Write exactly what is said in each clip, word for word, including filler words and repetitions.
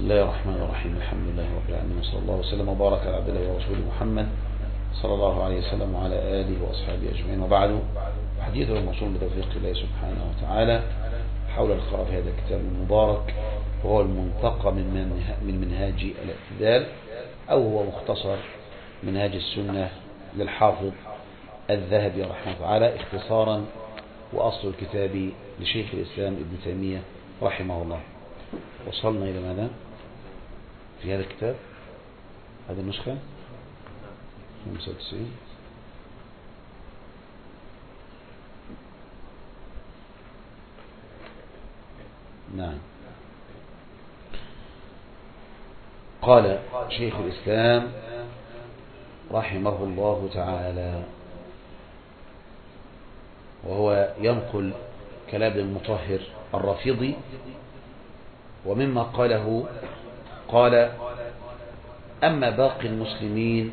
الله الرحمن الرحيم. الحمد لله رب العالمين، وصلى الله وسلم وبارك على عبد الله ورسوله محمد صلى الله عليه وسلم وعلى آله وأصحابه أجمعين، وبعد. حديث الموصول بتوفيق الله سبحانه وتعالى حول القراءة في هذا الكتاب المبارك، وهو المنتقى من منهاج الاعتدال، أو هو مختصر منهاج السنة للحافظ الذهبي رحمه الله تعالى اختصارا، وأصل الكتاب لشيخ الإسلام ابن تيمية رحمه الله. وصلنا إلى ماذا في هذا الكتاب؟ هذه النسخة خمسة وتسعين. نعم. قال شيخ الإسلام رحمه الله تعالى، وهو ينقل كلام المطهر الرافضي، ومما قاله قال: أما باقي المسلمين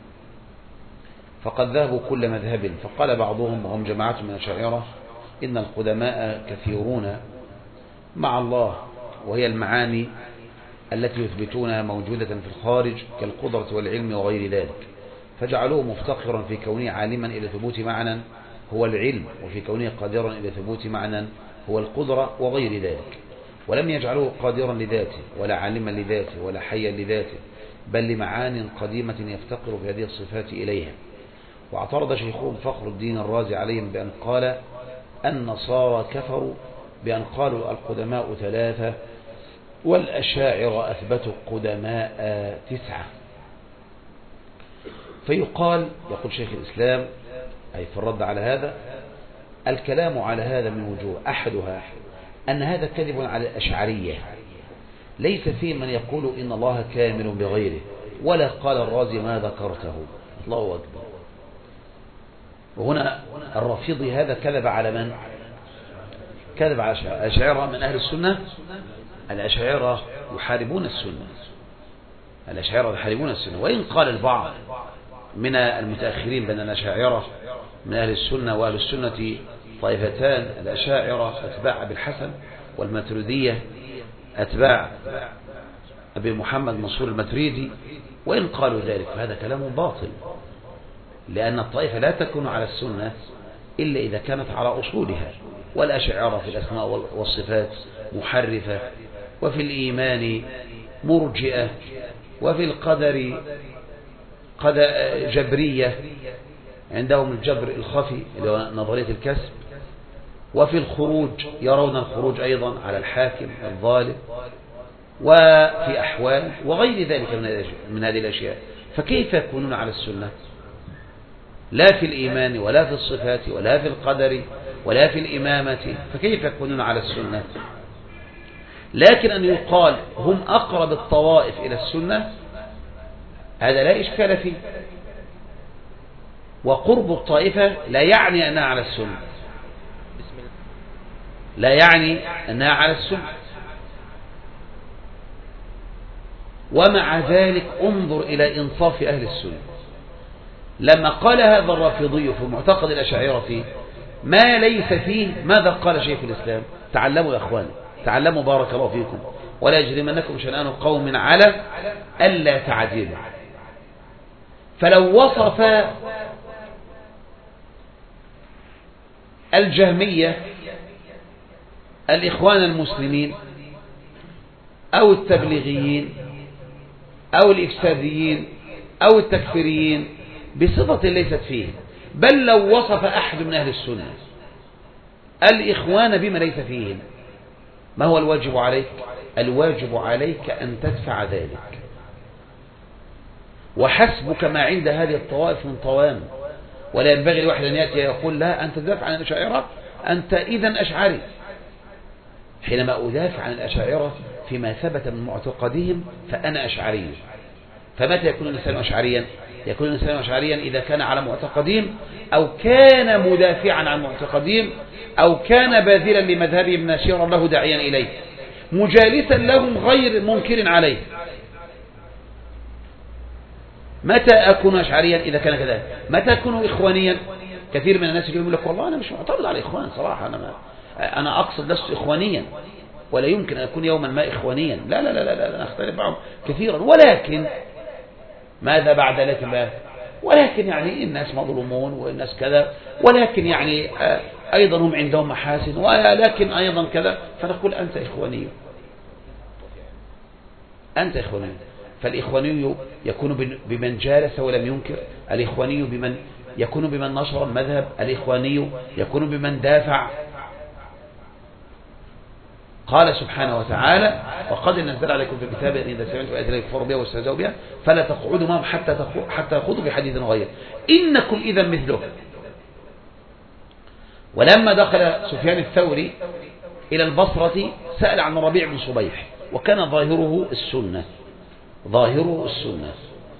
فقد ذهبوا كل مذهب، فقال بعضهم وهم جماعة من الأشاعرة: إن القدماء كثيرون مع الله، وهي المعاني التي يثبتونها موجودة في الخارج كالقدرة والعلم وغير ذلك، فجعلوه مفتقرا في كونه عالما إلى ثبوت معنى هو العلم، وفي كونه قادرا إلى ثبوت معنى هو القدرة وغير ذلك، ولم يجعلوه قادرا لذاته ولا عالما لذاته ولا حيا لذاته، بل لمعان قديمة يفتقر في هذه الصفات إليها. واعترض شيخهم فخر الدين الرازي عليهم بأن قال: النصارى كفروا بأن قالوا القدماء ثلاثة، والأشاعرة أثبتوا القدماء تسعة. فيقال، يقول شيخ الإسلام أي في الرد على هذا: الكلام على هذا من وجوه، أحدها أن هذا كذب على الأشعرية، ليس فيه من يقول إن الله كامل بغيره، ولا قال الرازي ما ذكرته. الله أكبر. وهنا الرافضي هذا كذب على من؟ كذب على الأشاعرة من أهل السنة. الأشاعرة يحاربون السنة، الأشاعرة يحاربون السنة، وإن قال البعض من المتأخرين بأن الأشاعرة من أهل السنة، وأهل السنة طائفتان: الأشاعرة أتباع أبي الحسن، والماتريدية أتباع أبي محمد منصور الماتريدي. وإن قالوا ذلك فهذا كلام باطل، لأن الطائفة لا تكون على السنة إلا إذا كانت على أصولها. والأشاعرة في الأسماء والصفات محرفة، وفي الإيمان مرجئة، وفي القدر جبرية، عندهم الجبر الخفي اللي هو نظرية الكسب، وفي الخروج يرون الخروج أيضا على الحاكم الظالم، وفي أحوال وغير ذلك من هذه الأشياء. فكيف يكونون على السنة؟ لا في الإيمان ولا في الصفات ولا في القدر ولا في الإمامة، فكيف يكونون على السنة؟ لكن أن يقال هم أقرب الطوائف إلى السنة، هذا لا إشكال فيه. وقرب الطائفة لا يعني أنها على السنة، لا يعني أنها على السنة. ومع ذلك انظر إلى إنصاف أهل السنة، لما قال هذا الرافضي في معتقد الأشاعرة ما ليس فيه، ماذا قال شيخ الإسلام؟ تعلموا يا أخواني، تعلموا بارك الله فيكم، ولا يجرمنكم شنآن قوم على ألا تعدلوا. فلو وصف الجهمية الإخوان المسلمين أو التبليغيين أو الإفساديين أو التكفيريين بصفة ليست فيه، بل لو وصف أحد من أهل السنة الإخوان بما ليس فيهم، ما هو الواجب عليك؟ الواجب عليك أن تدفع ذلك، وحسبك ما عند هذه الطوائف من طوام. ولا ينبغي لواحد أن يأتي يقول: لا أنت تدافع عن الأشاعرة، أنت إذن أشعري. حينما أدافع عن الأشاعرة فيما ثبت من معتقدهم فأنا أشعري. فمتى يكون الإنسان أشعريا؟ يكون الإنسان أشعريا إذا كان على معتقدهم، أو كان مدافعا عن معتقدهم، أو كان باذلا لمذهبهم ناشرا له داعيا إليه، مجالسا لهم غير منكر عليه. متى أكون أشعريا؟ إذا كان كذلك. متى أكون إخوانيا؟ كثير من الناس يقول لك: والله أنا مش معترض على الإخوان صراحة، أنا, ما أنا أقصد لست إخوانيا، ولا يمكن أن يكون يوما ما إخوانيا، لا لا لا لا, لا نختلف معهم كثيرا، ولكن ماذا بعد لكن بقى؟ ولكن يعني الناس مظلومون والناس كذا، ولكن يعني أيضا هم عندهم محاسن، ولكن أيضا كذا، فنقول أنت إخواني، أنت إخواني. فالإخواني يكون بمن جالس ولم ينكر، الإخواني بمن يكون بمن نشر المذهب، الإخواني يكون بمن دافع. قال سبحانه وتعالى: وقد نزل عليكم في الكتاب أن إذا سمعتم آيات الله يكفروا بها واستهزئوا بها فلا تقعدوا معهم حتى حتى يخوضوا بحديث غيره إنكم إذا مثله. ولما دخل سفيان الثوري إلى البصرة سأل عن ربيع بن صبيح، وكان ظاهره السنة، ظاهره السنة،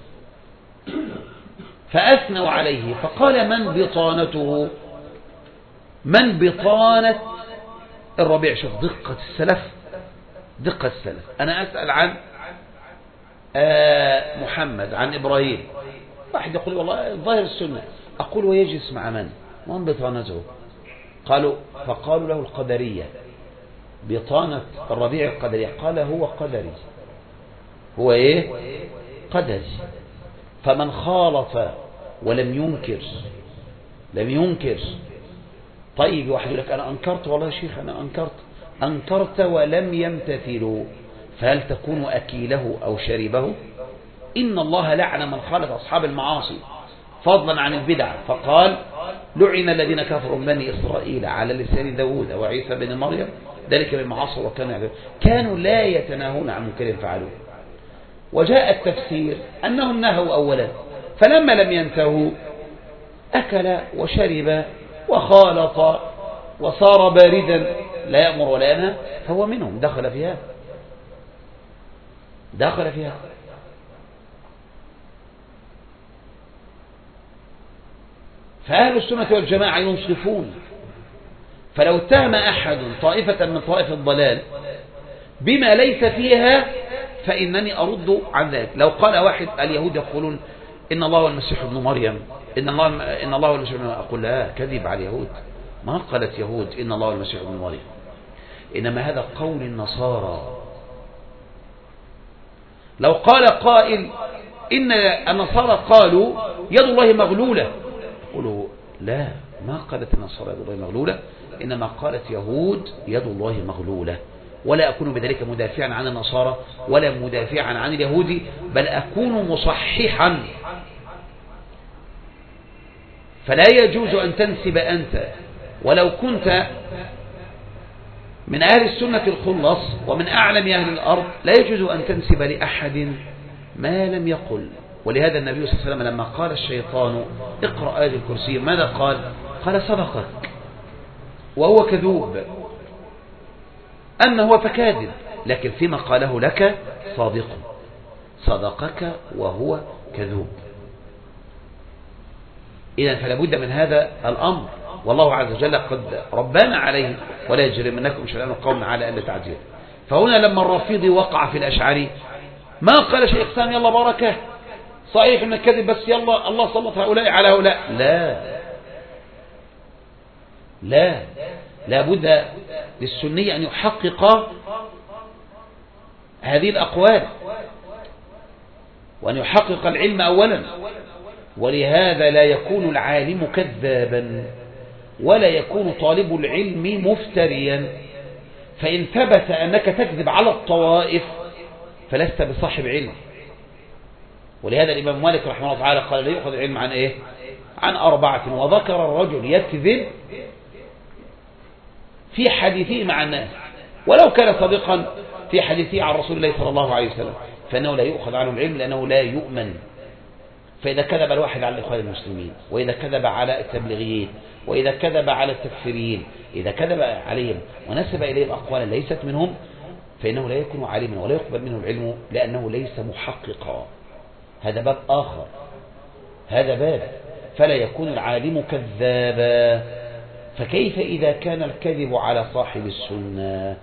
فأثنوا عليه فقال: من بطانته؟ من بطانة الربيع؟ شوف دقة السلف، دقة السلف. أنا أسأل عن محمد، عن إبراهيم، واحد يقول والله ظاهر السنة، أقول ويجلس مع من؟ من بطانته؟ قالوا فقالوا له القدرية. بطانة الربيع القدرية. قال هو قدري، هو إيه؟ قدري. فمن خالط ولم ينكر، لم ينكر. طيب واحد يقول لك أنا أنكرت، والله يا شيخ أنا أنكرت، أنكرت ولم يمتثلوا، فهل تكون أكيله أو شربه؟ إن الله لعن من خالف أصحاب المعاصي فضلا عن البدع، فقال: لعن الذين كفروا من بني إسرائيل على لسان داود وعيسى بن مريم ذلك بالمعاصي وكانوا يعلمون كانوا لا يتناهون عن منكر فعلوه. وجاء التفسير أنهم نهوا أولا، فلما لم ينتهوا أكل وشرب وخالط وصار باردا لا يأمر ولا ينهى، فهو منهم، دخل فيها، دخل فيها. فأهل السنة والجماعة ينصفون، فلو اتهم أحد طائفة من طائف الضلال بما ليس فيها فإنني أرد عن ذلك. لو قال واحد اليهود يقولون إن الله والمسيح ابن مريم، إن الله إن الله والمسيح ابن مريم، أقول لا، كذب على اليهود، ما قالت يهود إن الله والمسيح ابن مريم، إنما هذا قول النصارى. لو قال قائل إن النصارى قالوا يد الله مغلولة، قولوا لا، ما قالت النصارى يد الله مغلولة، إنما قالت يهود يد الله مغلولة. ولا أكون بذلك مدافعا عن النصارى ولا مدافعا عن اليهود، بل أكون مصححا. فلا يجوز أن تنسب أنت، ولو كنت من أهل السنة الخلص ومن أعلم أهل الأرض، لا يجوز أن تنسب لأحد ما لم يقل. ولهذا النبي صلى الله عليه وسلم لما قال الشيطان اقرأ آية الكرسي ماذا قال؟ قال صدقك وهو كذوب، أما هو فكاذب، لكن فيما قاله لك صادق، صدقك وهو كذوب. إذن فلا بد من هذا الأمر، والله عز وجل قد ربنا عليه: ولا يجرمنكم شنآن قوم على ألا تعدلوا. فهنا لما الرافضي وقع في الأشعري ما قال شيخ سامي يلا بركة، صحيح من الكذب بس يلا الله سلط هؤلاء على هؤلاء، لا لا، لا بد للسني أن يحقق هذه الأقوال وأن يحقق العلم أولا. ولهذا لا يكون العالم كذابا ولا يكون طالب العلم مفتريا، فإن ثبت أنك تكذب على الطوائف فلست بصاحب علم. ولهذا الإمام مالك رحمه الله تعالى قال لا يأخذ العلم عن إيه؟ عن أربعة، وذكر الرجل يكذب في حديثه مع الناس ولو كان صادقا في حديثه عن رسول الله صلى الله عليه وسلم، فإنه لا يؤخذ عنه العلم لأنه لا يؤمن. فإذا كذب الواحد على الإخوان المسلمين، وإذا كذب على التبليغيين، وإذا كذب على التكفيريين، إذا كذب عليهم ونسب إليهم أقوالا ليست منهم، فإنه لا يكون عالما ولا يقبل منه العلم لأنه ليس محققا. هذا باب آخر، هذا باب. فلا يكون العالم كذابا، فكيف إذا كان الكذب على صاحب السنة؟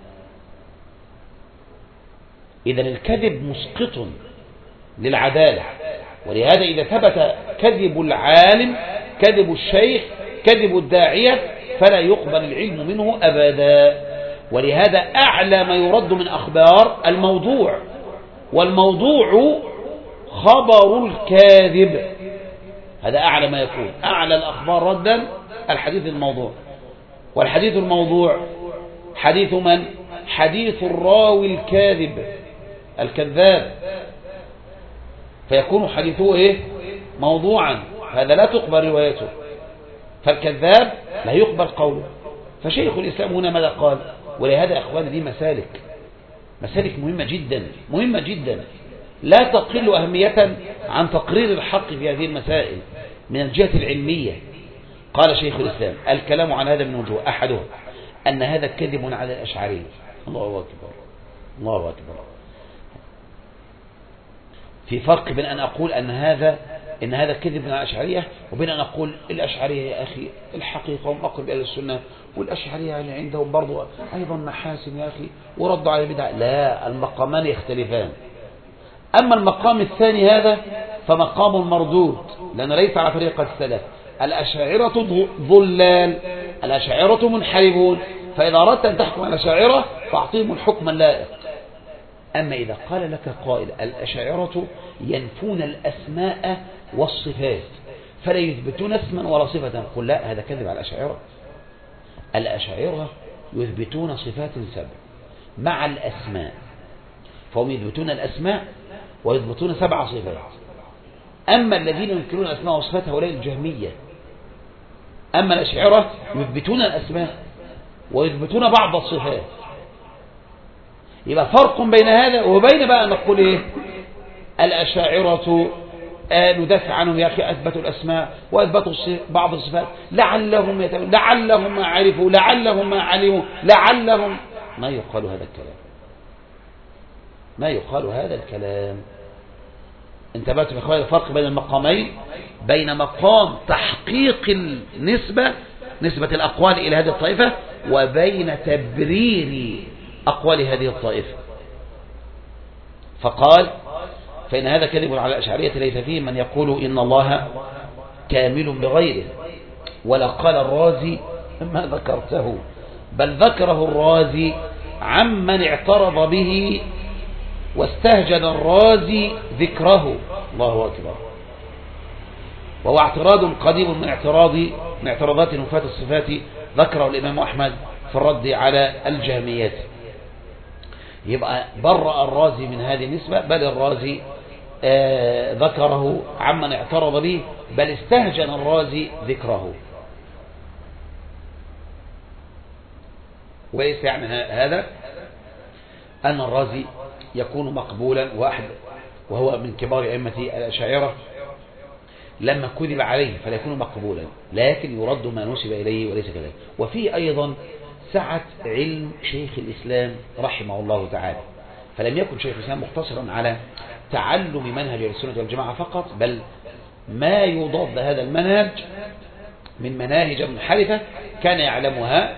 إذن الكذب مسقط للعدالة. ولهذا إذا ثبت كذب العالم، كذب الشيخ، كذب الداعية، فلا يقبل العلم منه أبدا. ولهذا أعلى ما يرد من أخبار الموضوع، والموضوع خبر الكاذب، هذا أعلى ما يكون، أعلى الأخبار ردا الحديث الموضوع. والحديث الموضوع حديث من؟ حديث الراوي الكاذب الكذاب، فيكون حديثه إيه؟ موضوعا، هذا لا تقبل روايته، فالكذاب لا يقبل قوله. فشيخ الإسلام هنا ماذا قال؟ ولهذا يا أخواني دي مسالك مسالك مهمة جدا مهمة جدا، لا تقل أهمية عن تقرير الحق في هذه المسائل من الجهة العلمية. قال شيخ الإسلام: الكلام عن هذا من وجوه، أحدها أن هذا كذب على الأشعري. الله أكبر الله أكبر. في فرق بين أن أقول أن هذا إن هذا كذب على الأشعرية، وبين أن أقول الأشعرية يا أخي الحقيقة هم أقرب إلى السنة، والأشعرية اللي عندهم برضو أيضا محاسن يا أخي وردوا على البدع. لا، المقامان يختلفان. أما المقام الثاني هذا فمقام مردود، لأنه ليس على طريقة السلف. الأشاعرة ضلال، الأشاعرة منحرفون، فإذا أردت أن تحكم على الأشاعرة فأعطيهم الحكم اللائق. أما إذا قال لك قائل الأشاعرة ينفون الأسماء والصفات فلا يثبتون اسما ولا صفة، قل لا، هذا كذب على الأشاعرة. الأشاعرة يثبتون صفات سبع مع الأسماء، فهم يثبتون الأسماء ويثبتون سبع صفات. أما الذين ينكرون الأسماء والصفات هؤلاء الجهمية. أما الأشاعرة يثبتون الأسماء ويثبتون بعض الصفات. يبقى فرق بين هذا وبين بقى نقول إيه؟ الأشاعرة آه ندافع عنهم يا أخي، أثبتوا الأسماء وأثبتوا بعض الصفات، لعلهم يتبعون، لعلهم ما عرفوا، لعلهم ما علموا، لعلهم. ما يقال هذا الكلام، ما يقال هذا الكلام. انتبهتم يا اخواني الفرق بين المقامين؟ بين مقام تحقيق النسبة، نسبة الأقوال إلى هذه الطائفة، وبين تبرير أقوال هذه الطائفة. فقال: فإن هذا كذب على الأشعرية ليس فيه من يقول إن الله كامل بغيره، ولا قال الرازي ما ذكرته، بل ذكره الرازي عمن اعترض به واستهجن الرازي ذكره. الله أكبر. وهو اعتراض قديم من اعتراض من اعتراضات نفاة الصفات ذكره الإمام أحمد في الرد على الجهميات. يبقى برأ الرازي من هذه النسبة، بل الرازي آه ذكره عمن اعترض به، بل استهجن الرازي ذكره. وليس يعني هذا أن الرازي يكون مقبولا، واحد وهو من كبار أئمة الأشاعرة لما كذب عليه فلا يكون مقبولا، لكن يرد ما نسب إليه وليس كذلك. وفي أيضا سعة علم شيخ الإسلام رحمه الله تعالى، فلم يكن شيخ الإسلام مقتصرا على تعلم منهج السنة والجماعة فقط، بل ما يضاد هذا المنهج من مناهج منحرفة كان يعلمها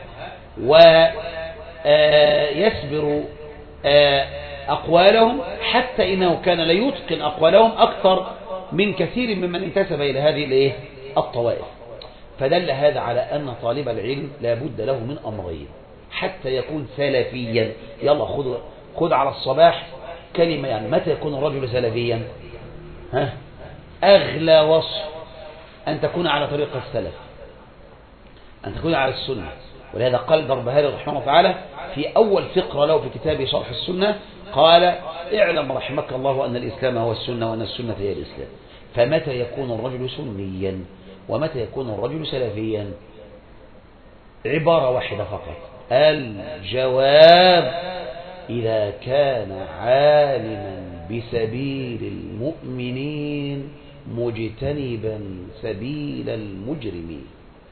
ويسبر أقوالهم، حتى إنه كان لا يتقن أقوالهم أكثر من كثير ممن انتسب إلى هذه الإيه؟ الطوائف. فدل هذا على أن طالب العلم لا بد له من أمرين حتى يكون سلفيا. يلا خذ خذ على الصباح كلمة، يعني متى يكون الرجل سلفيا؟ ها؟ أغلى وصف أن تكون على طريق السلف، أن تكون على السنة. ولهذا قال البربهاري رحمه الله تعالى في أول فقرة له في كتابه شرح السنة، قال: اعلم رحمك الله أن الإسلام هو السنة وأن السنة هي الإسلام. فمتى يكون الرجل سنيا ومتى يكون الرجل سلفيا؟ عبارة واحدة فقط، الجواب: إذا كان عالما بسبيل المؤمنين مجتنبا سبيل المجرمين.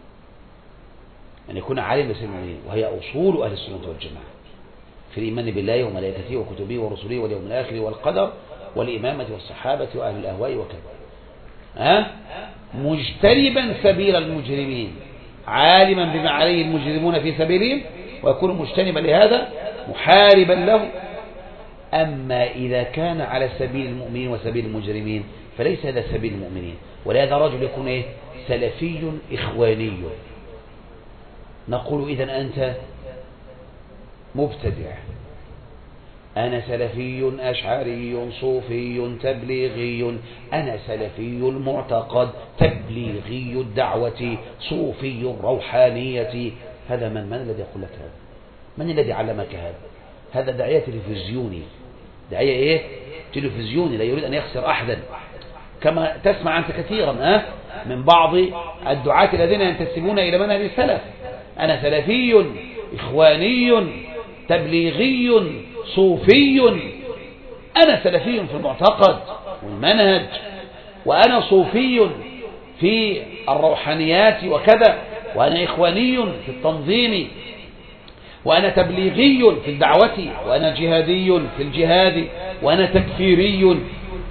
أن يكون عالم بسبيل المؤمنين، وهي أصول أهل السنة والجماعة في الإيمان بالله وملائكته وكتبه ورسله واليوم الآخر والقدر والإمامة والصحابة وأهل الأهواء وكذا. ها؟ مجتنبا سبيل المجرمين، عالما بما عليه المجرمون في سبيلهم ويكون مجتنبا لهذا محاربا له. أما إذا كان على سبيل المؤمنين وسبيل المجرمين فليس هذا سبيل المؤمنين. ولهذا رجل يكون إيه؟ سلفي إخواني. نقول: إذن أنت مبتدع. أنا سلفي أشعري صوفي تبليغي، أنا سلفي المعتقد تبليغي الدعوة صوفي الروحانية. هذا من من الذي يقول لك هذا؟ من الذي علمك هذا؟ هذا داعية تلفزيوني، داعية إيه؟ تلفزيوني لا يريد أن يخسر أحدا، كما تسمع أنت كثيرا أه؟ من بعض الدعاة الذين ينتسبون إلى منهج السلف. أنا سلفي إخواني تبليغي صوفي. أنا سلفي في المعتقد والمنهج، وأنا صوفي في الروحانيات وكذا، وأنا إخواني في التنظيم، وأنا تبليغي في الدعوة، وأنا جهادي في الجهاد، وأنا تكفيري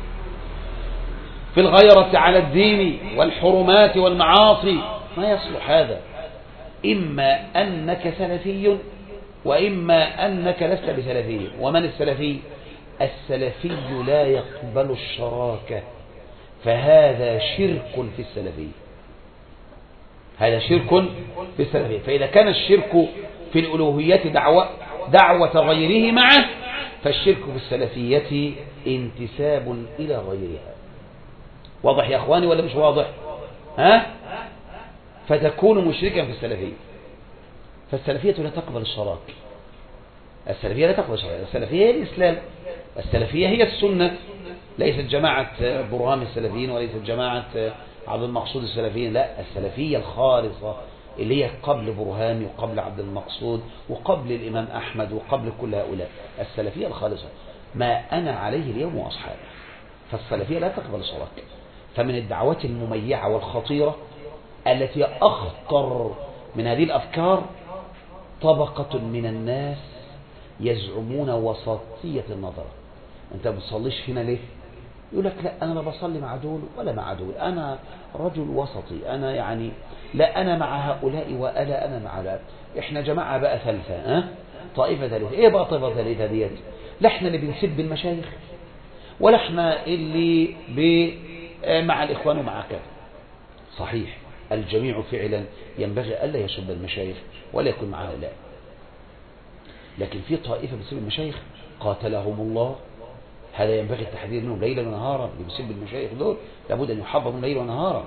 في الغيرة على الدين والحرمات والمعاصي. ما يصلح هذا. إما أنك سلفي وإما أنك لست بسلفي. ومن السلفي؟ السلفي لا يقبل الشراكة، فهذا شرك في السلفي، هذا شرك في السلفية. فإذا كان الشرك في الألوهية دعوة, دعوة غيره معه، فالشرك في السلفية انتساب إلى غيرها. واضح يا أخواني ولا مش واضح؟ ها؟ فتكون مشركا في السلفية. فالسلفية لا تقبل الشراك، السلفية لا تقبل الشراك. السلفية هي الإسلام، السلفية هي السنة، ليست جماعة برهام السلفيين وليست جماعة عبد المقصود السلفيين، لا، السلفية الخالصة اللي هي قبل برهامي وقبل عبد المقصود وقبل الإمام أحمد وقبل كل هؤلاء، السلفية الخالصة ما أنا عليه اليوم وأصحابه. فالسلفية لا تقبل الشراك. فمن الدعوات المميعة والخطيرة التي أخطر من هذه الأفكار طبقة من الناس يزعمون وسطية النظر. أنت ما بتصليش هنا ليه؟ يقول لك لا أنا لا بصلي مع دول ولا مع دول، أنا رجل وسطي، أنا يعني لا أنا مع هؤلاء وألا أنا مع هؤلاء. إحنا جماعة بقى ثالثة، أه؟ طائفة ثالثة. إيه بقى طائفة ثالثة ديت؟ لا إحنا اللي بنسب المشايخ، ولا إحنا اللي ب مع الإخوان ومع كذا. صحيح الجميع فعلا ينبغي ألا يسب المشايخ ولا يكون مع هؤلاء، لكن في طائفة بتسب المشايخ قاتلهم الله، هذا ينبغي التحذير منهم ليلا ونهارا. اللي بيسب المشايخ دول لابد أن يحضروا ليلا ونهارا.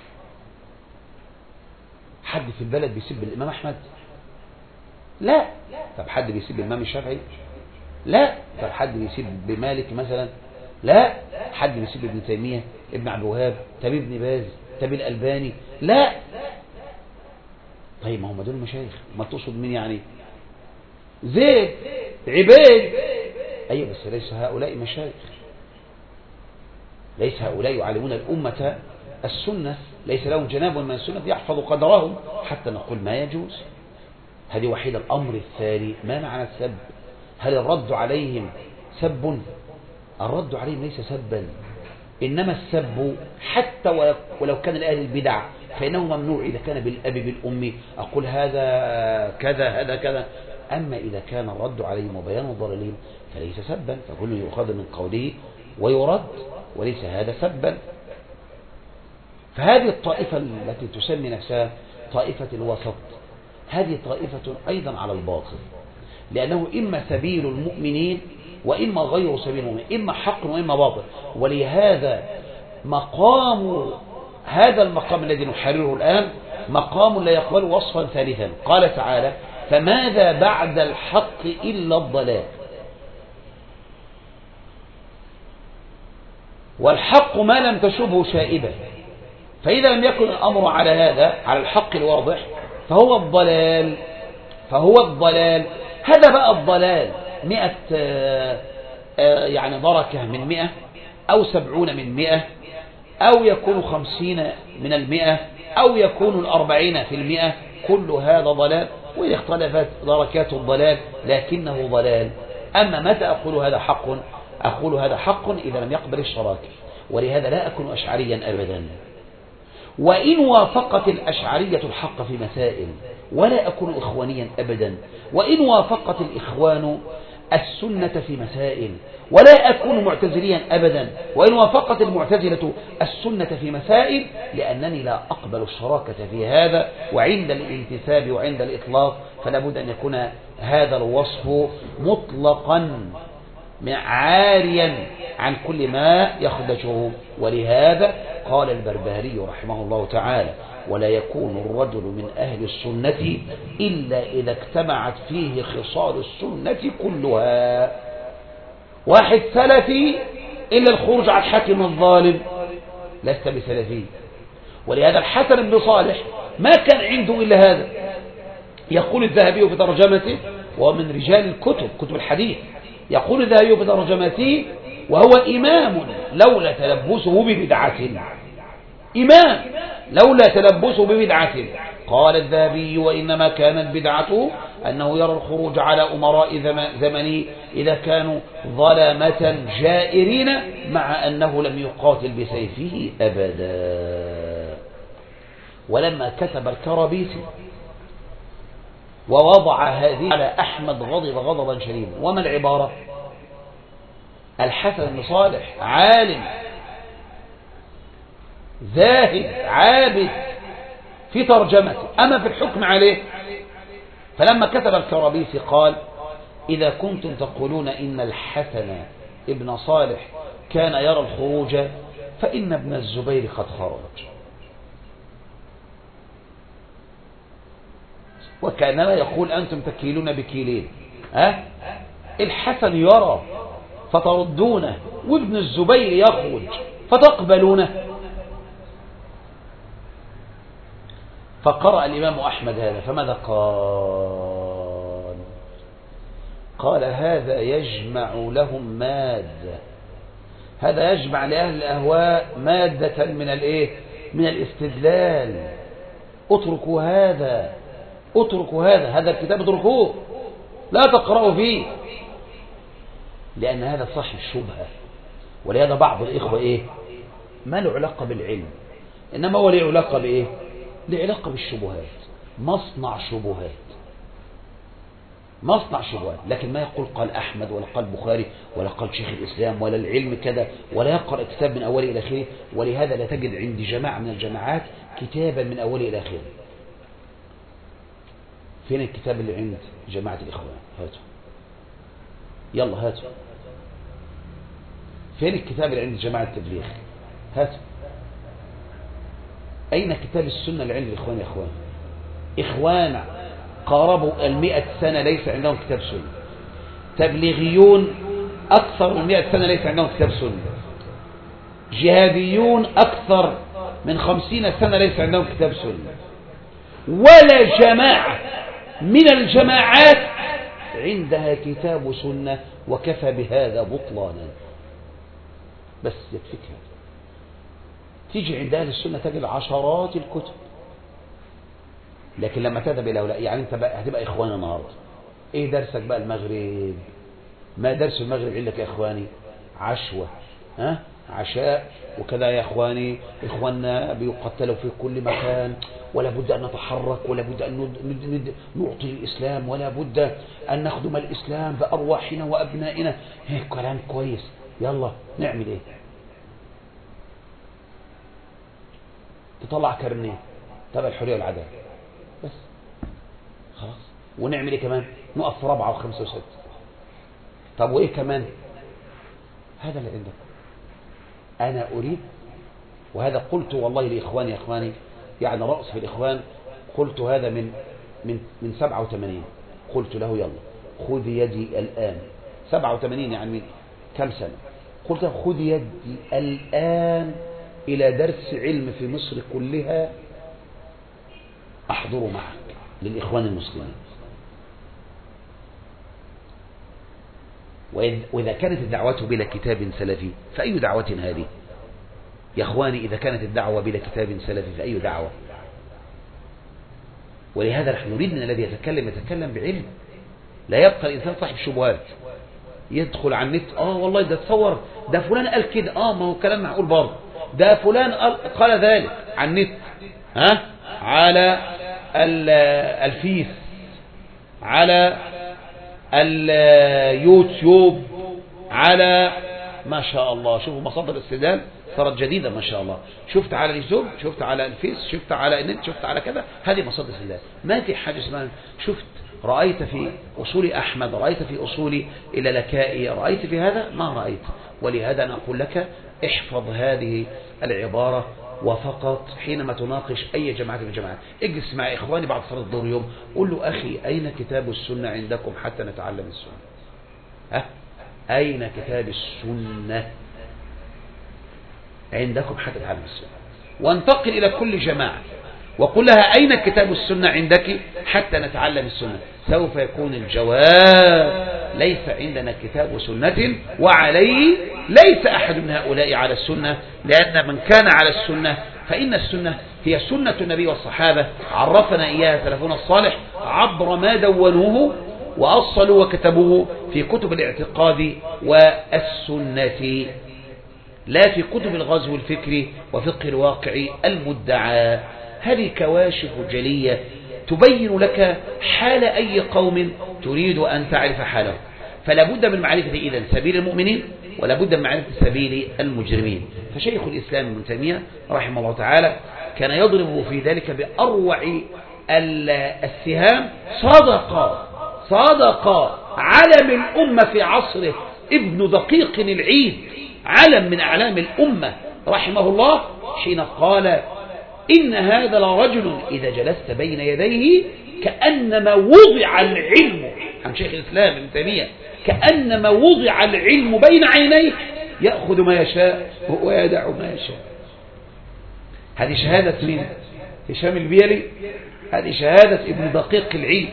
حد في البلد بيسب الإمام أحمد؟ لا. طب حد بيسب الإمام الشافعي؟ لا. طب حد بيسب بمالك مثلا؟ لا. حد بيسب ابن تيمية، ابن عبد الوهاب، طب ابن باز، طب الألباني؟ لا. طيب ما هم دول مشايخ، ما تقصد مين يعني؟ زيد، عبيد، أيوة بس ليس هؤلاء مشايخ، ليس هؤلاء يعلمون الأمة السنة، ليس لهم جناب من السنة يحفظ قدرهم حتى نقول ما يجوز. هذه وحيدة. الأمر الثاني، ما معنى السب؟ هل الرد عليهم سب؟ الرد عليهم ليس سبا، إنما السب حتى ولو كان لأهل البدع فإنه ممنوع إذا كان بالأب بالأم، أقول هذا كذا هذا كذا. أما إذا كان الرد عليهم وبيان ضلالهم فليس سبا، فكل يؤخذ من قوله ويرد، وليس هذا سبا. فهذه الطائفة التي تسمي نفسها طائفة الوسط، هذه طائفة أيضا على الباطل، لأنه إما سبيل المؤمنين وإما غير سبيل المؤمنين، إما حق وإما باطل. ولهذا مقام هذا المقام الذي نحرره الآن مقام لا يقبل وصفا ثالثا. قال تعالى فماذا بعد الحق إلا الضلال. والحق ما لم تشبه شائبة، فإذا لم يكن الأمر على هذا على الحق الواضح فهو الضلال، فهو الضلال. هذا بقى الضلال مئة يعني دركة من مئة أو سبعون من مئة أو يكون خمسين من المئة أو يكون الأربعين في المئة، كل هذا ضلال، وإذا اختلفت دركات الضلال لكنه ضلال. أما متى أقول هذا حق؟ أقول هذا حق إذا لم يقبل الشراك. ولهذا لا أكون أشعريا أبدا، وإن وافقت الأشعرية الحق في مسائل، ولا أكون إخوانيا أبدا، وإن وافقت الإخوان السنة في مسائل، ولا أكون معتزليا أبدا، وإن وافقت المعتزلة السنة في مسائل لأنني لا أقبل الشراكة في هذا، وعند الانتساب وعند الإطلاق فلا بد أن يكون هذا الوصف مطلقا عاريا عن كل ما يخدشه. ولهذا قال البربهاري رحمه الله تعالى: ولا يكون الرجل من أهل السنة إلا إذا اجتمعت فيه خصال السنة كلها. واحد سلفي إلا الخروج على الحاكم الظالم لست بسلفي. ولهذا الحسن بن صالح ما كان عنده إلا هذا. يقول الذهبي في ترجمته، وهو من رجال الكتب كتب الحديث، يقول الذهبي في ترجمته: وهو إمام لولا تلبسه ببدعة، إمام لولا تلبسه ببدعة. قال الذهبي: وإنما كانت بدعته أنه يرى الخروج على أمراء زمنه إذا كانوا ظلمة جائرين، مع أنه لم يقاتل بسيفه أبدا. ولما كتب الكرابيسي ووضع هذه على أحمد غضب غضبا شديدا. وما العبارة؟ الحسن بن صالح عالم زاهد عابد في ترجمته، أما في الحكم عليه. فلما كتب الكرابيسي قال: إذا كنتم تقولون إن الحسن ابن صالح كان يرى الخروج فإن ابن الزبير قد خرج. وكأنما يقول: أنتم تكيلون بكيلين، ها؟ الحسن يرى فتردونه، وابن الزبير يخرج فتقبلونه. فقرأ الإمام أحمد هذا، فماذا قال؟ قال: هذا يجمع لهم مادة، هذا يجمع لأهل الأهواء مادة من الإيه؟ من الاستدلال. اتركوا هذا، اتركوا هذا، هذا الكتاب اتركوه، لا تقرأوا فيه، لأن هذا صاحب شبهة. ولهذا بعض الإخوة إيه؟ ما له علاقة بالعلم، إنما هو له علاقة بإيه؟ له علاقة بالشبهات، مصنع شبهات، مصنع شبهات. لكن ما يقول قال أحمد ولا قال بخاري ولا قال شيخ الإسلام ولا العلم كذا، ولا يقرأ كتاب من أوله إلى آخره. ولهذا لا تجد عند جماعة من الجماعات كتابا من أوله إلى آخره. فين الكتاب اللي عند جماعة الإخوان؟ هاتوا، يلا هاتوا. فين الكتاب اللي عند جماعة التبليغ؟ هاتوا. أين كتاب السنة اللي عند الإخوان يا إخوان؟ إخوان قاربوا المئة سنة ليس عندهم كتاب سنة. تبليغيون أكثر من مئة سنة ليس عندهم كتاب سنة. جهاديون أكثر من خمسين سنة ليس عندهم كتاب سنة. ولا جماعة من الجماعات عندها كتاب سنة، وكفى بهذا بطلانا. بس يكفيك هذا. تيجي عند أهل السنة تجد عشرات الكتب، لكن لما تذهب إلى هؤلاء، يعني أنت بقى هتبقى إخواني النهاردة، إيه درسك بقى المغرب؟ ما درس المغرب عندك يا إخواني؟ عشوة، ها؟ عشاء وكذا يا إخواني. إخواننا بيقتلوا في كل مكان، ولا بد أن نتحرك، ولا بد أن نعطي الإسلام، ولا بد أن نخدم الإسلام بأرواحنا وأبنائنا. هيك كلام كويس، يلا نعمل إيه؟ تطلع كرنيه تبع الحرية والعدالة بس خلاص. ونعمل إيه كمان؟ نقف في رابعة وخمسة وستة. طب وإيه كمان؟ هذا اللي عندك. أنا أريد، وهذا قلت والله لإخواني، إخواني يعني رأس في الإخوان، قلت هذا من من من سبعة وثمانين. قلت له يلا خذ يدي الآن، سبعة وثمانين يعني من كم سنة. قلت له خذ يدي الآن إلى درس علم في مصر كلها أحضر معك للإخوان المسلمين. وإذا كانت الدعوة بلا كتاب سلفي فأي دعوة هذه يا أخواني؟ إذا كانت الدعوة بلا كتاب سلفي فأي دعوة؟ ولهذا نحن نريد من الذي يتكلم يتكلم بعلم، لا يبقى الإنسان صاحب شبهات يدخل على النت. آه والله ده تصور ده فلان قال كده، آه ما هو كلام معقول برضه، ده فلان قال ذلك على النت، ها؟ على الفيس، على اليوتيوب، على ما شاء الله. شوفوا مصادر الاستدلال صارت جديدة ما شاء الله. شفت على اليوتيوب، شفت على الفيس، شفت على النت، شفت على كذا، هذه مصادر الاستدلال. ما في حاجة اسمها شفت رأيت في أصول أحمد، رأيت في أصول إلى لكائي، رأيت في هذا، ما رأيت. ولهذا أنا أقول لك احفظ هذه العبارة، وفقط حينما تناقش أي جماعة من الجماعات اجلس مع إخواني بعد صلاة الظهر يوم، قل له أخي أين كتاب السنة عندكم حتى نتعلم السنة؟ ها؟ أين كتاب السنة عندكم حتى نتعلم السنة؟ وانتقل إلى كل جماعة وقل لها أين كتاب السنة عندك حتى نتعلم السنة؟ سوف يكون الجواب ليس عندنا كتاب وسنة، وعليه ليس أحد من هؤلاء على السنة، لأن من كان على السنة فإن السنة هي سنة النبي والصحابة، عرفنا إياها سلفنا الصالح عبر ما دونوه وأصلوا وكتبوه في كتب الاعتقاد والسنة، لا في كتب الغزو الفكري وفقه الواقع المدعى. هذه كواشف جلية تبين لك حال أي قوم تريد أن تعرف حاله. فلا بد من معرفة إذن سبيل المؤمنين، ولا بد من معرفة سبيل المجرمين. فشيخ الإسلام ابن تيمية رحمه الله تعالى كان يضرب في ذلك بأروع السهام. صدق صدق علم الأمة في عصره ابن دقيق العيد، علم من أعلام الأمة رحمه الله، حين قال إن هذا لرجل إذا جلست بين يديه كأنما وضع العلم، عن شيخ الإسلام ابن تيمية، كأنما وضع العلم بين عينيه، يأخذ ما يشاء ويدع ما يشاء. هذه شهادة مين؟ هشام البيلي. هذه شهادة ابن دقيق العيد،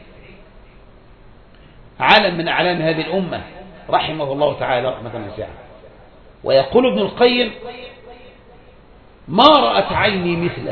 علم من أعلام هذه الأمة رحمه الله تعالى رحمة واسعة. ويقول ابن القيم ما رأت عيني مثله.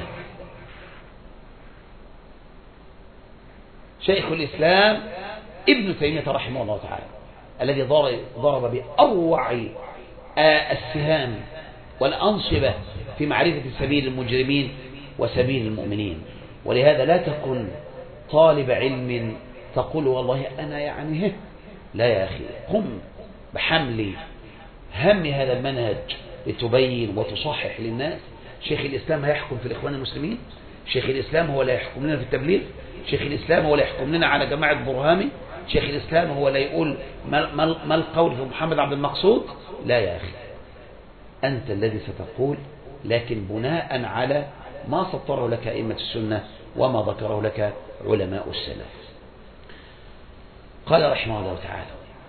شيخ الإسلام ابن تيمية رحمه الله تعالى الذي ضرب بأروع السهام والأنصبة في معرفة سبيل المجرمين وسبيل المؤمنين. ولهذا لا تكن طالب علم تقول والله أنا يعني لا يا أخي، قم بحمل هم هذا المنهج لتبين وتصحح للناس. شيخ الإسلام هيحكم في الإخوان المسلمين؟ شيخ الإسلام هو لا يحكم لنا في التبليغ؟ شيخ الإسلام هو لا يحكم لنا على جماعة برهامي؟ شيخ الإسلام هو لا يقول ما القول في محمد عبد المقصود؟ لا يا أخي، أنت الذي ستقول، لكن بناء على ما سطره لك أئمة السنة وما ذكره لك علماء السلف. قال رحمه الله تعالى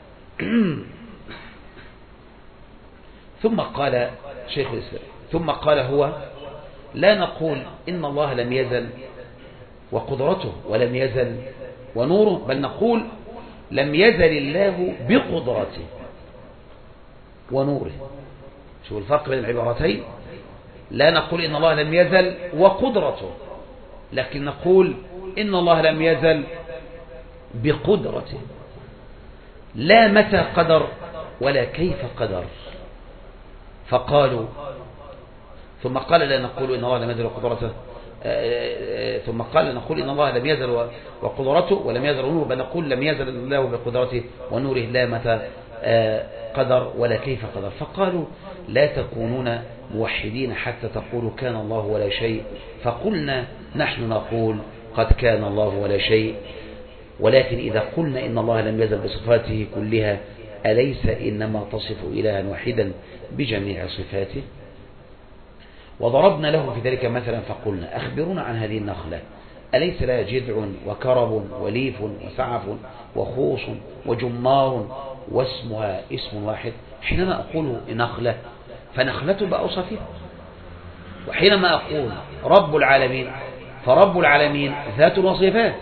ثم قال شيخ الإسلام ثم قال هو لا نقول إن الله لم يزل وقدرته ولم يزل ونوره، بل نقول لم يزل الله بقدرته ونوره. شوف الفرق بين العبارتين. لا نقول إن الله لم يزل وقدرته، لكن نقول إن الله لم يزل بقدرته، لا متى قدر ولا كيف قدر. فقالوا ثم قال لا نقول إن الله لم يزل وقدرته ثم قال نقول إن الله لم يزل وقدرته ولم يزل ونوره، بل نقول لم يزل الله بقدرته ونوره، لا متى قدر ولا كيف قدر. فقالوا لا تكونون موحدين حتى تقولوا كان الله ولا شيء. فقلنا نحن نقول قد كان الله ولا شيء، ولكن إذا قلنا إن الله لم يزل بصفاته كلها أليس إنما تصف إلها واحدا بجميع صفاته؟ وضربنا له في ذلك مثلا فقلنا أخبرونا عن هذه النخلة، أليس لها جذع وكرب وليف وسعف وخوص وجمار واسمها اسم واحد؟ حينما أقول نخلة فنخلة بأوصافها، وحينما أقول رب العالمين فرب العالمين ذات وصفات،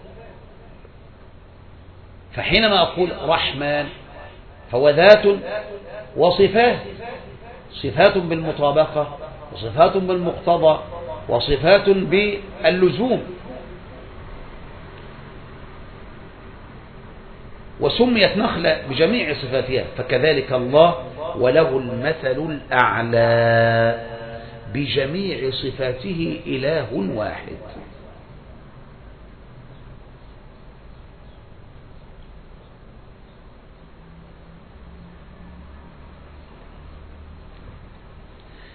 فحينما أقول رحمن فهو ذات وصفات، صفات بالمطابقة وصفات بالمقتضى وصفات باللزوم. وسميت نخلة بجميع صفاتها، فكذلك الله وله المثل الأعلى بجميع صفاته إله واحد.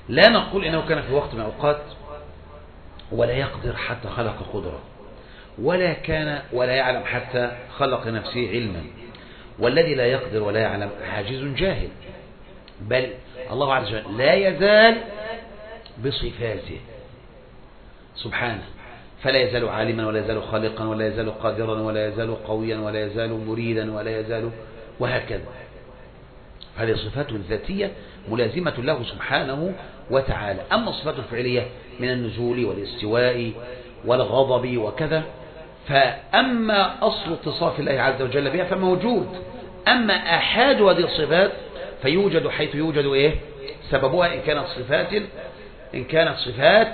لا نقول إنه كان في وقت من الأوقات ولا يقدر حتى خلق قدرة، ولا كان ولا يعلم حتى خلق نفسه علما. والذي لا يقدر ولا يعلم عاجز جاهل، بل الله عز وجل لا يزال بصفاته سبحانه، فلا يزال عالما ولا يزال خالقا ولا يزال قادرا ولا يزال قويا ولا يزال مريدا ولا يزال، وهكذا. هذه صفات ذاتية ملازمة له سبحانه وتعالى. أما الصفات الفعلية من النزول والاستواء والغضب وكذا، فأما أصل اتصاف الله عز وجل بها فموجود. أما أحد هذه الصفات فيوجد حيث يوجد إيه سببها، إن كانت صفات إن كانت صفات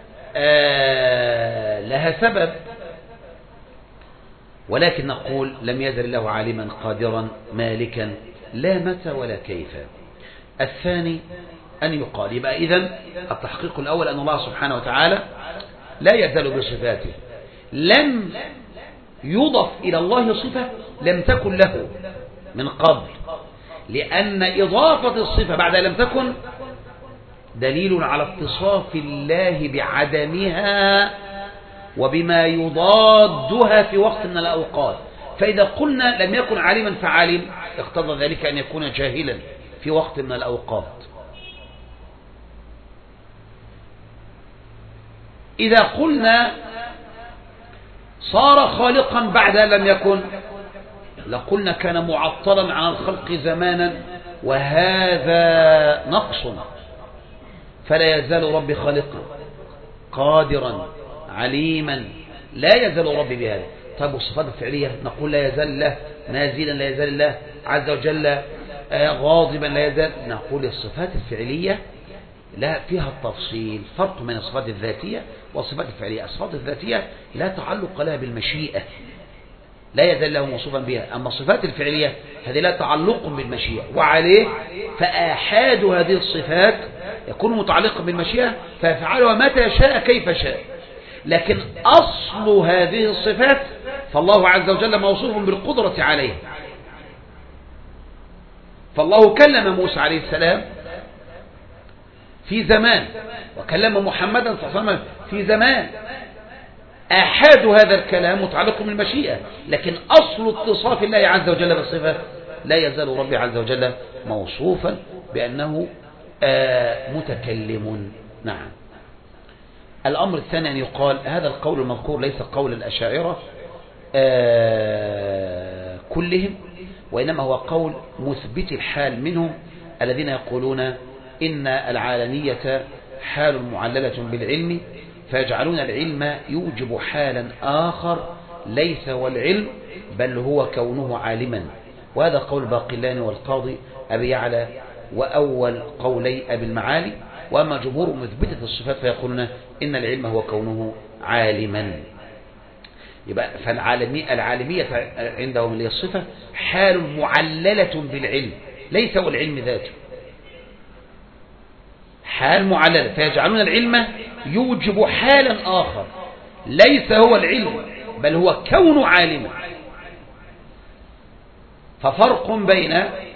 آه لها سبب. ولكن نقول لم يزل الله عالما قادرا مالكا لا متى ولا كيف. الثاني أن يقال، يبقى إذن التحقيق الأول أن الله سبحانه وتعالى لا يزال بصفاته، لم يضف إلى الله صفة لم تكن له من قبل، لأن إضافة الصفة بعد لم تكن دليل على اتصاف الله بعدمها وبما يضادها في وقت من الأوقات. فإذا قلنا لم يكن عالما فعالم، اقتضى ذلك أن يكون جاهلا في وقت من الأوقات. إذا قلنا صار خالقا بعد لم يكن، لقلنا كان معطلا عن الخلق زمانا، وهذا نقص. فلا يزال ربي خالقا قادرا عليما، لا يزال ربي بهذا. طيب والصفات الفعلية نقول لا يزال الله نازلا، لا يزال الله عز وجل غاضبا، لا يزال. نقول الصفات الفعلية لا فيها التفصيل، فرق بين الصفات الذاتية والصفات الفعلية. الصفات الذاتية لا تعلق لها بالمشيئة، لا يزال له موصوفا بها. أما الصفات الفعلية هذه لا تعلق بالمشيئة، وعليه فآحاد هذه الصفات يكون متعلقا بالمشيئة فيفعلها متى شاء كيف شاء. لكن أصل هذه الصفات فالله عز وجل موصوف بالقدرة عليه. فالله كلم موسى عليه السلام في زمان، وكلم محمدا صلى الله عليه وسلم في زمان. آحاد هذا الكلام متعلق بالمشيئة، لكن أصل اتصاف الله عز وجل بالصفة لا يزال ربي عز وجل موصوفا بأنه آه متكلم. نعم. الأمر الثاني أن يقال هذا القول المذكور ليس قول الأشاعرة آه كلهم، وإنما هو قول مثبت الحال منهم الذين يقولون إن العالمية حال معللة بالعلم، فيجعلون العلم يوجب حالا آخر ليس هو العلم بل هو كونه عالما. وهذا قول باقلاني والقاضي أبي يعلى وأول قولي أبي المعالي. وأما جمهور مثبتة الصفات فيقولون إن العلم هو كونه عالما. يبقى فالعالمية العالمية عندهم اللي هي الصفة حال معللة بالعلم ليس هو العلم ذاته، حال معللة، فيجعلون العلم يوجب حالا آخر ليس هو العلم بل هو كون عالما. ففرق بين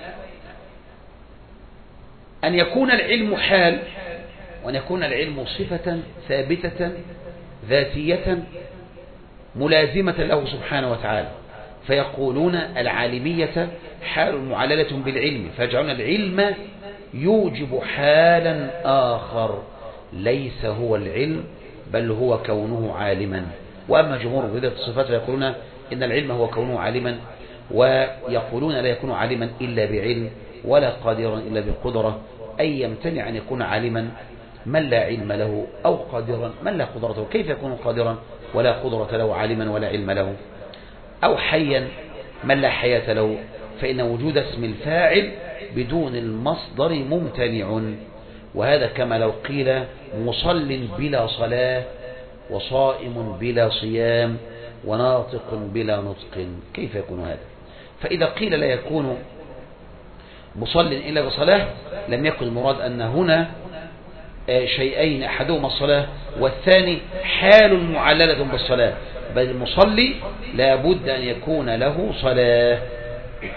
أن يكون العلم حال وأن يكون العلم صفة ثابتة ذاتية ملازمة له سبحانه وتعالى. فيقولون العالمية حال معللة بالعلم، فيجعلون العلم يوجب حالا آخر ليس هو العلم بل هو كونه عالما. وأما جمهور بذات الصفات فيقولون إن العلم هو كونه عالما، ويقولون لا يكون عالما إلا بعلم ولا قادرا إلا بقدرة، أي يمتنع أن يكون عالما من لا علم له أو قادرا من لا قدرة له. كيف يكون قادرا ولا قدرة له، عالما ولا علم له؟ أو حيا من لا حياة له، فإن وجود اسم الفاعل بدون المصدر ممتنع. وهذا كما لو قيل مصل بلا صلاة وصائم بلا صيام وناطق بلا نطق، كيف يكون هذا؟ فإذا قيل لا يكون مصل إلا بصلاة لم يكن المراد أن هنا شيئين أحدهما الصلاة والثاني حال معللة بالصلاة، بل المصلي لا بد أن يكون له صلاة.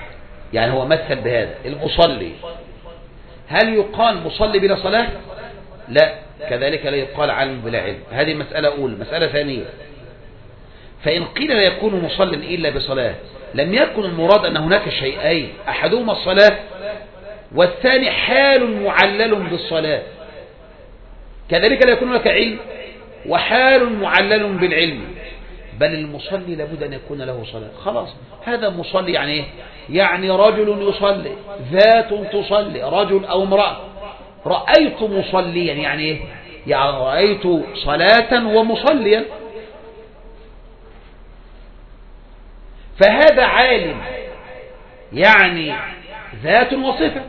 يعني هو مثل بهذا المصلي، هل يقال مصلي بلا صلاة؟ لا، كذلك لا يقال عالم بلا علم. هذه مسألة أولى. مسألة ثانية، فإن قيل لا يكون مصل إلا بصلاة، لم يكن المراد أن هناك شيئين، أحدهما الصلاة والثاني حال معلل بالصلاة. كذلك لا يكون لك علم وحال معلل بالعلم، بل المصلي لابد أن يكون له صلاة. خلاص، هذا مصلي يعني إيه؟ يعني رجل يصلي، ذات تصلي، رجل أو امرأة. رأيت مصليا يعني إيه؟ يعني رأيت صلاة ومصليا. فهذا عالم، يعني ذات وصفة.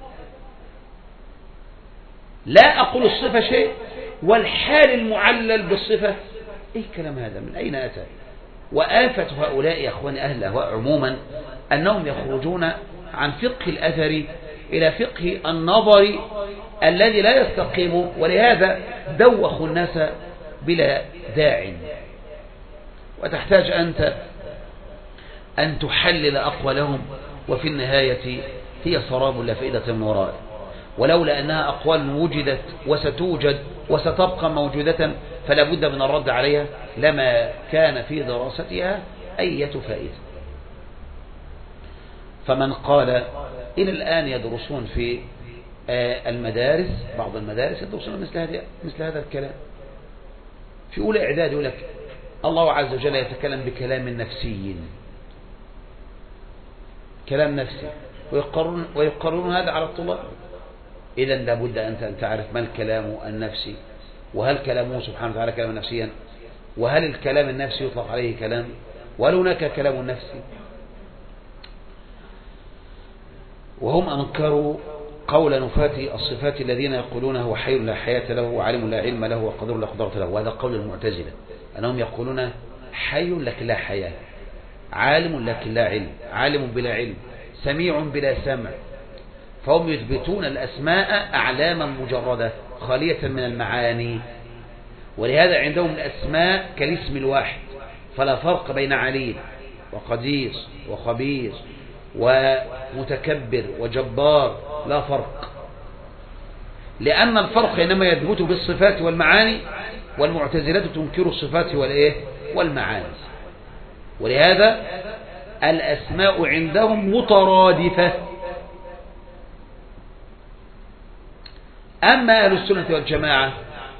لا أقول الصفة شيء والحال المعلل بالصفة. إيه الكلام هذا؟ من أين أتى؟ وآفة هؤلاء يا أخواني أهل الأهواء عموما أنهم يخرجون عن فقه الأثر إلى فقه النظر الذي لا يستقيم، ولهذا دوخوا الناس بلا داع. وتحتاج أنت أن تحلل أقوالهم، وفي النهاية هي سراب لا فائدة من ورائه. ولولا أنها أقوال وجدت وستوجد وستبقى موجودة فلا بد من الرد عليها، لما كان في دراستها أي فائدة. فمن قال إلى الآن يدرسون في المدارس، بعض المدارس يدرسون مثل هذا مثل هذا الكلام. في أولى إعداد يقول لك الله عز وجل يتكلم بكلام نفسي، كلام نفسي، ويقررون, ويقررون هذا على الطلاب. إذا لابد أنت أن تعرف ما الكلام النفسي، وهل كلامه سبحانه وتعالى كلاما نفسيا، وهل الكلام النفسي يطلق عليه كلام، وهل هناك كلام نفسي. وهم أنكروا قول نفاة الصفات الذين يقولون هو حي لا حياة له، وعالم لا علم له، وقدر لا قدرة له. وهذا قول المعتزلة، أنهم يقولون حي لكن لا حياة، عالم لكن لا علم، عالم بلا علم، سميع بلا سمع. فهم يثبتون الأسماء أعلاما مجردة خالية من المعاني. ولهذا عندهم الأسماء كالاسم الواحد، فلا فرق بين عليم وقدير وخبير ومتكبر وجبار، لا فرق، لأن الفرق إنما يثبت بالصفات والمعاني، والمعتزلة تنكر الصفات والإيه والمعاني. ولهذا الأسماء عندهم مترادفة. أما أهل السنة والجماعة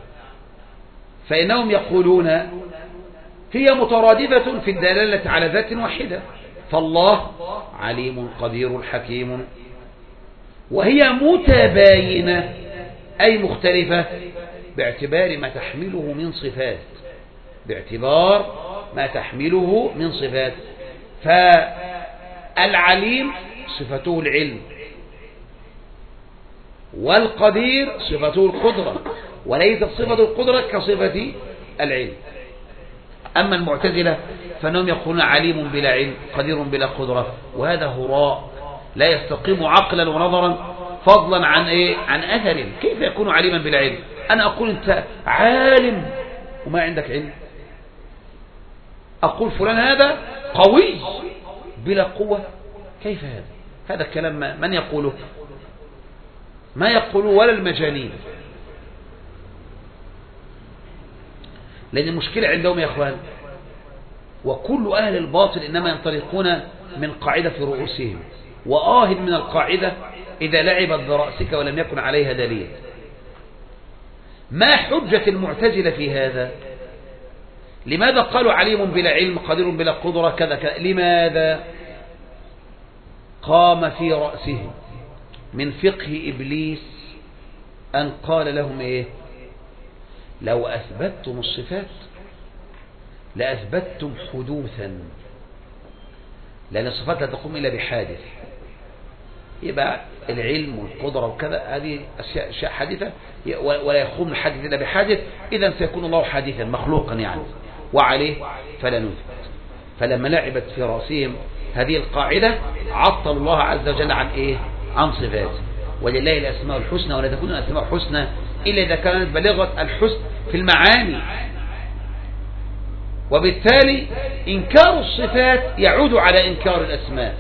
فإنهم يقولون هي مترادفة في الدلالة على ذات واحدة، فالله عليم قدير حكيم، وهي متباينة أي مختلفة باعتبار ما تحمله من صفات، باعتبار ما تحمله من صفات. فالعليم صفته العلم، والقدير صفته القدرة، وليست صفة القدرة كصفة العلم. أما المعتزلة فإنهم يقولون عليم بلا علم، قدير بلا قدرة، وهذا هراء لا يستقيم عقلا ونظرا، فضلا عن إيه؟ عن أثر. كيف يكون عليما بلا علم؟ أنا أقول أنت عالم وما عندك علم. أقول فلان هذا قوي بلا قوة. كيف هذا؟ هذا الكلام من يقوله؟ ما يقوله ولا المجانين. لأن المشكلة عندهم يا أخوان، وكل أهل الباطل إنما ينطلقون من قاعدة في رؤوسهم، وآه من القاعدة إذا لعبت برأسك ولم يكن عليها دليل. ما حجة المعتزلة في هذا؟ لماذا قالوا عليم بلا علم قدير بلا قدرة كذا كذا؟ لماذا؟ قام في رأسهم من فقه إبليس أن قال لهم إيه؟ لو أثبتتم الصفات لأثبتتم حدوثا، لأن الصفات لا تقوم إلا بحادث. يبقى العلم والقدرة وكذا هذه أشياء حادثة، ولا يقوم الحادث إلا بحادث، إذا سيكون الله حادثا مخلوقا يعني، وعليه فلا نثبت. فلما لعبت في رأسهم هذه القاعدة عطل الله عز وجل عن إيه؟ عن صفاته. ولله الأسماء الحسنى، ولا تكون الأسماء الحسنى إلا إذا كانت بلغة الحسن في المعاني. وبالتالي إنكار الصفات يعود على إنكار الأسماء،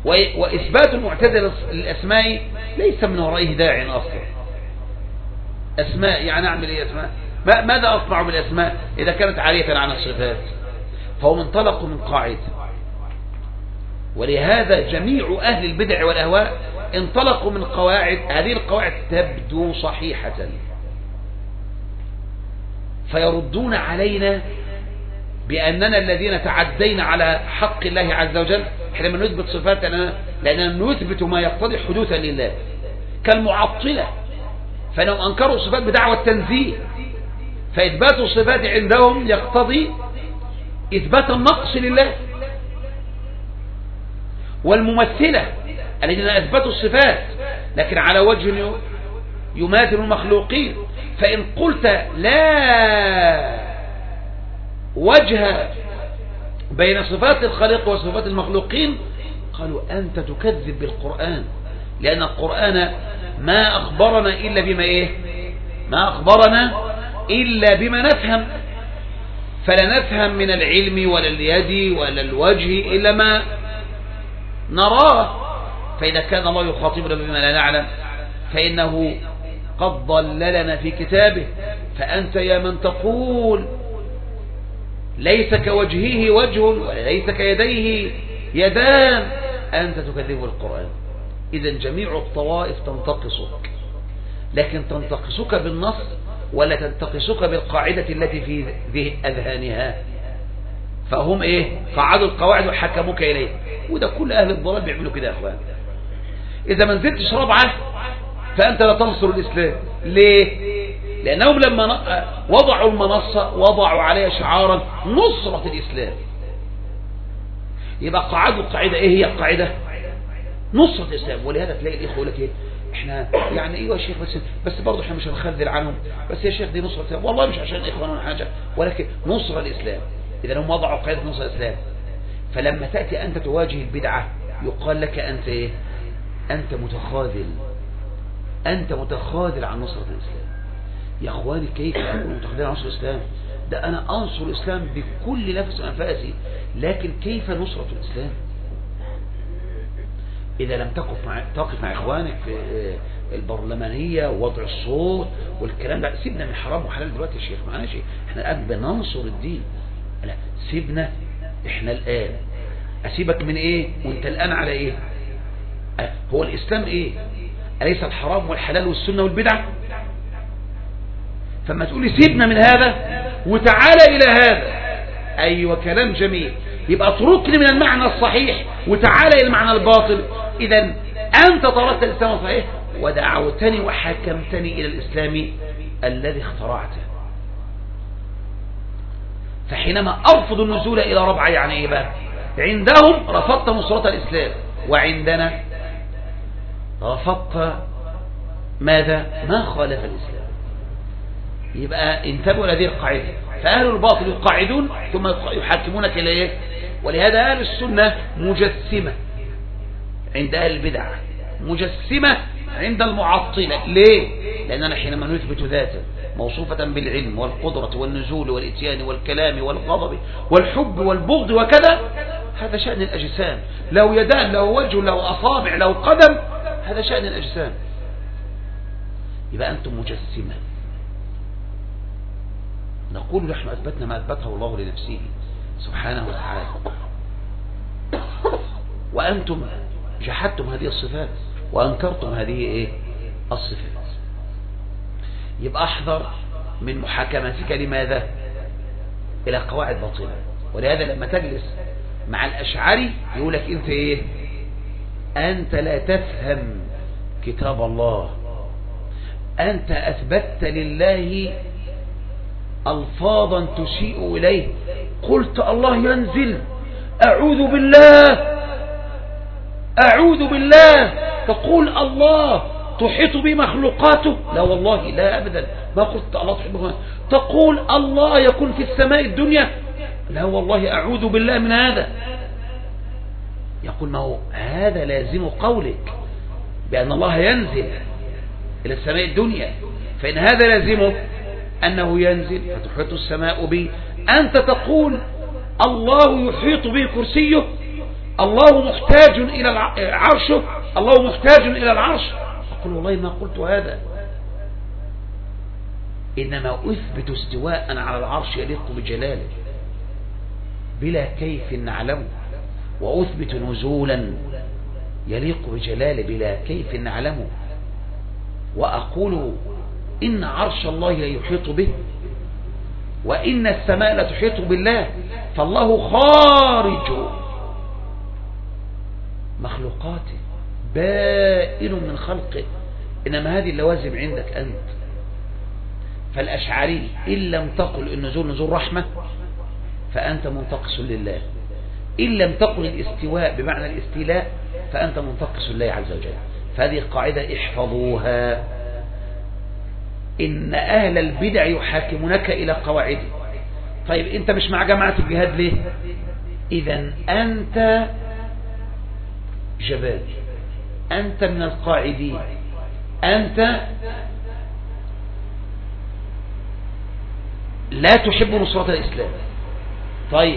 وإثبات المعتزلة للأسماء ليس من ورائه داع أصلا. أسماء، يعني أعمل إيه أسماء؟ ماذا أصنع بالأسماء إذا كانت عارية عن الصفات؟ فهو منطلق من قاعدة، ولهذا جميع أهل البدع والأهواء انطلقوا من قواعد، هذه القواعد تبدو صحيحة فيردون علينا بأننا الذين تعدينا على حق الله عز وجل حينما نثبت صفات، لأننا نثبت ما يقتضي حدوثا لله كالمعطلة، فإنهم أنكروا الصفات بدعوى التنزيه، فإثبات الصفات عندهم يقتضي إثبات النقص لله. والممثلة الذين أثبتوا الصفات لكن على وجه يماثل المخلوقين، فإن قلت لا وجه بين صفات الخالق وصفات المخلوقين قالوا أنت تكذب بالقرآن، لأن القرآن ما أخبرنا إلا بما إيه ما أخبرنا إلا بما نفهم، فلا نفهم من العلم ولا اليد ولا الوجه إلا ما نراه، فإذا كان الله يخاطبنا بما لا نعلم فإنه قد ضللنا في كتابه. فأنت يا من تقول ليس كوجهه وجه وليس كيديه يدان أنت تكذب القرآن. إذن جميع الطوائف تنتقصك، لكن تنتقصك بالنص ولا تنتقصك بالقاعدة التي في أذهانها، فهم إيه قعدوا القواعد وحكموك إليه. وده كل أهل الضلال بيعملوا كده يا أخوان. إذا ما نزلتش ربعة فأنت لا تنصر الإسلام. ليه؟ لأنهم لما وضعوا المنصة وضعوا عليها شعارا نصرة الإسلام، يبقى قعدوا القاعدة. إيه هي القاعدة؟ نصرة الإسلام. ولهذا تلاقي الإخوة يقول لك إيه إحنا يعني إيه يا شيخ بس بس برضه إحنا مش هنخذل عنهم، بس يا شيخ دي نصرة الإسلام، والله مش عشان إخواننا حاجة ولكن نصرة الإسلام. إذا هم وضعوا قاعدة نصرة الإسلام، فلما تأتي أنت تواجه البدعة يقال لك أنت إيه؟ أنت متخاذل، أنت متخاذل عن نصرة الإسلام. يا أخواني كيف أكون متخاذل عن نصرة الإسلام؟ ده أنا أنصر الإسلام بكل نفس أنفاسي، لكن كيف نصرة الإسلام؟ إذا لم تقف مع تقف مع إخوانك في البرلمانية ووضع الصوت والكلام ده، سيبنا من حرام وحلال دلوقتي يا شيخ، معنا شيء احنا الآن بننصر الدين. لا سيبنا احنا الآن، أسيبك من إيه وانت الآن على إيه؟ هو الإسلام إيه؟ أليس الحرام والحلال والسنة والبدع؟ فما تقولي سيبنا من هذا وتعالى إلى هذا، أيوة كلام جميل، يبقى اتركني من المعنى الصحيح وتعالى إلى المعنى الباطل. إذا أنت طردت الإسلام الصحيح ودعوتني وحكمتني إلى الإسلام الذي اخترعته. فحينما أرفض النزول إلى ربعة يعني إيه بقى؟ عندهم رفضت نصرة الإسلام، وعندنا رفضت ماذا؟ ما خالف الإسلام. يبقى انتبهوا لهذه القاعدة. فأهل الباطل يقاعدون ثم يحكمونك إلى إيه؟ ولهذا أهل السنة مجسمة عند أهل البدع، مجسمة عند المعطلة. ليه؟ لأننا حينما نثبت ذاتا موصوفة بالعلم والقدرة والنزول والإتيان والكلام والغضب والحب والبغض وكذا، هذا شأن الأجسام، لو يدان لو وجه لو أصابع لو قدم، هذا شأن الأجسام. يبقى أنتم مجسمة. نقول نحن أثبتنا ما أثبته الله لنفسه سبحانه وتعالى، وأنتم جحدتم هذه الصفات وأنكرتم هذه إيه؟ الصفات. يبقى أحذر من محاكمتك لماذا؟ إلى قواعد باطلة. ولهذا لما تجلس مع الأشعري يقولك أنت إيه؟ أنت لا تفهم كتاب الله، أنت أثبتت لله ألفاظا تسيء إليه، قلت الله ينزل، أعوذ بالله أعوذ بالله، تقول الله تحيط بمخلوقاته، لا والله لا أبدا ما قلت الله تحيط بمخلوقاته، تقول الله يكون في السماء الدنيا، لا والله أعوذ بالله من هذا. يقول ما هو هذا لازم قولك بأن الله ينزل إلى السماء الدنيا، فإن هذا لازمه أنه ينزل فتحيط السماء به، أنت تقول الله يحيط به كرسيه، الله محتاج إلى عرشه، الله محتاج إلى العرش، أقول والله ما قلت هذا. إنما أثبت استواء على العرش يليق بجلاله بلا كيف نعلمه، وأثبت نزولا يليق بجلاله بلا كيف نعلمه، وأقول إن عرش الله يحيط به، وإن السماء لا تحيط بالله، فالله خارج مخلوقاته بائن من خلقه، إنما هذه اللوازم عندك أنت. فالأشعري إن لم تقل النزول نزول رحمة فأنت منتقص لله، إن لم تقل الاستواء بمعنى الاستيلاء فأنت منتقص لله عز وجل. فهذه قاعدة احفظوها. إن أهل البدع يحاكمونك إلى قواعده. طيب أنت مش مع جماعة الجهاد ليه؟ إذن أنت جبان، أنت من القاعدين، أنت لا تحب نصرة الإسلام. طيب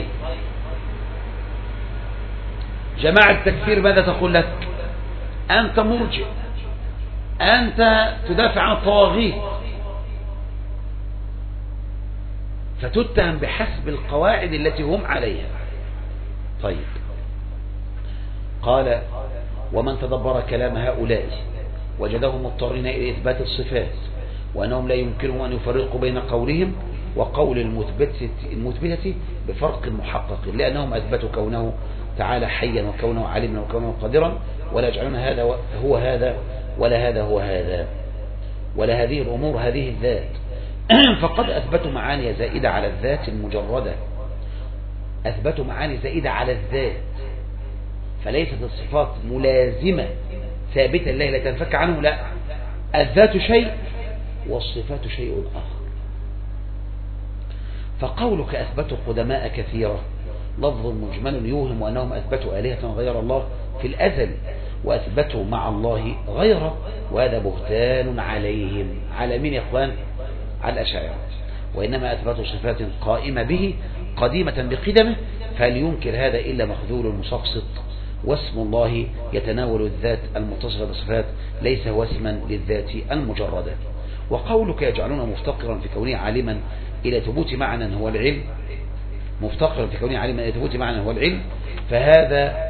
جماعة التكفير ماذا تقول لك؟ أنت مرجئ، أنت تدافع عن الطواغيت، فتتهم بحسب القواعد التي هم عليها. طيب قال ومن تدبر كلام هؤلاء وجدهم مضطرين إلى إثبات الصفات، وأنهم لا يمكنهم أن يفرقوا بين قولهم وقول المثبتة, المثبتة بفرق محقق، لأنهم أثبتوا كونه تعالى حيا وكونه عالما وكونه قادرا، ولا يجعلون هذا هو هذا ولا هذا هو هذا ولا هذه الأمور هذه الذات. فقد أثبتوا معاني زائدة على الذات المجردة، أثبتوا معاني زائدة على الذات، فليست الصفات ملازمة ثابتة لله لا تنفك عنه، لا، الذات شيء والصفات شيء آخر. فقولك أثبتوا قدماء كثيرة لفظ مجمل يوهم أنهم أثبتوا آلهة غير الله في الأزل، وأثبتوا مع الله غيره، وهذا بهتان عليهم. على مين يا إخوان؟ على الأشاعرة. وإنما أثبتوا صفات قائمة به قديمة بقدمه، فلينكر هذا إلا مخذول المسقسط، واسم الله يتناول الذات المتصفة بصفات ليس هو اسما للذات المجردة. وقولك يجعلون مفتقرا في كونه عالما إلى ثبوت معنى هو العلم، مفتقرا في كونه عالما إلى ثبوت معنى هو العلم، فهذا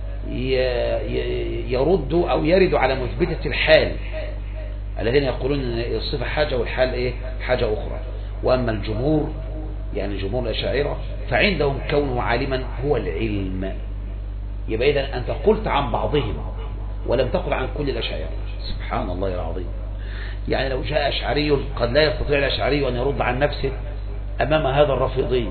يرد أو يرد على مثبتة الحال الذين يقولون أن الصفة حاجة والحال إيه؟ حاجة أخرى. وأما الجمهور يعني جمهور الأشاعرة فعندهم كونه عالما هو العلم. يبقى إذن أنت قلت عن بعضهم ولم تقل عن كل الأشاعرة. سبحان الله العظيم. يعني لو جاء أشعري قد لا يستطيع الأشعري أن يرد عن نفسه أمام هذا الرافضي،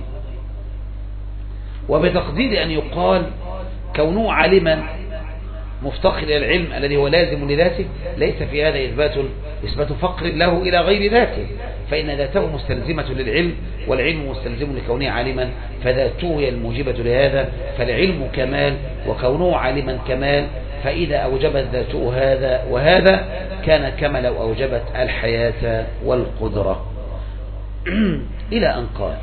وبتقدير أن يقال كونه عالما مفتقر إلى العلم الذي هو لازم لذاته، ليس في هذا إثبات إثبات فقر له إلى غير ذاته، فإن ذاته مستلزمة للعلم، والعلم مستلزم لكونه عالما، فذاته هي الموجبة لهذا، فالعلم كمال وكونه عالما كمال، فإذا أوجبت ذاته هذا وهذا كان كما لو أوجبت الحياة والقدرة. إلى أن قال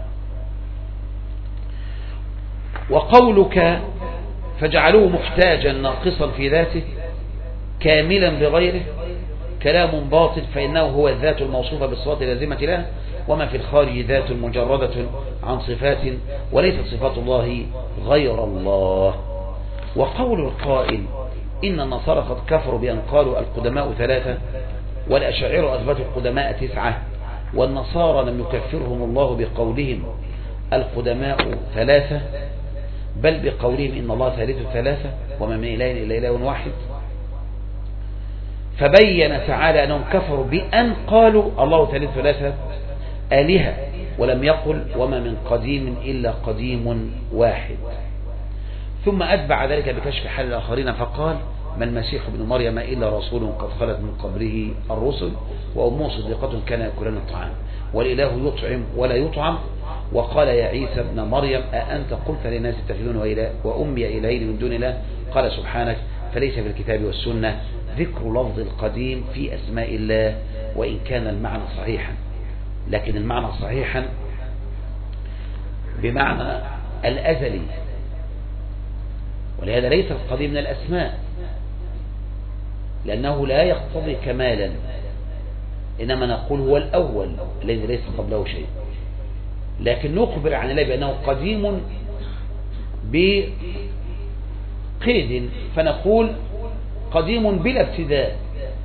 وقولك فجعلوه محتاجا ناقصا في ذاته كاملا بغيره كلام باطل، فإنه هو الذات الموصوفة بالصفات اللازمة له، وما في الخارج ذات مجردة عن صفات، وليست صفات الله غير الله. وقول القائل إن النصارى قد كفروا بأن قالوا القدماء ثلاثة والأشاعرة أثبتوا القدماء تسعة، والنصارى لم يكفرهم الله بقولهم القدماء ثلاثة، بل بقولهم إن الله ثالث ثلاثة وما من إله إلا إله واحد. فبين تعالى أنهم كفروا بأن قالوا الله ثالث ثلاثة آلهة، ولم يقل وما من قديم إلا قديم واحد. ثم أتبع ذلك بكشف حال الآخرين فقال ما المسيح ابن مريم إلا رسول قد خلت من قبله الرسل وأمه صديقة كان يأكلان الطعام والإله يطعم ولا يطعم. وقال يا عيسى ابن مريم أأنت قلت للناس اتخذون وأمي إلهين من دون الله؟ قال سبحانك، فليس في الكتاب والسنة ذكر لفظ القديم في أسماء الله، وإن كان المعنى صحيحا، لكن المعنى صحيحا بمعنى الأزلي، ولهذا ليس القديم من الأسماء، لأنه لا يقتضي كمالا، إنما نقول هو الأول الذي ليس قبله شيء، لكن نخبر عن الله بأنه قديم بقيد، فنقول قديم بلا ابتداء،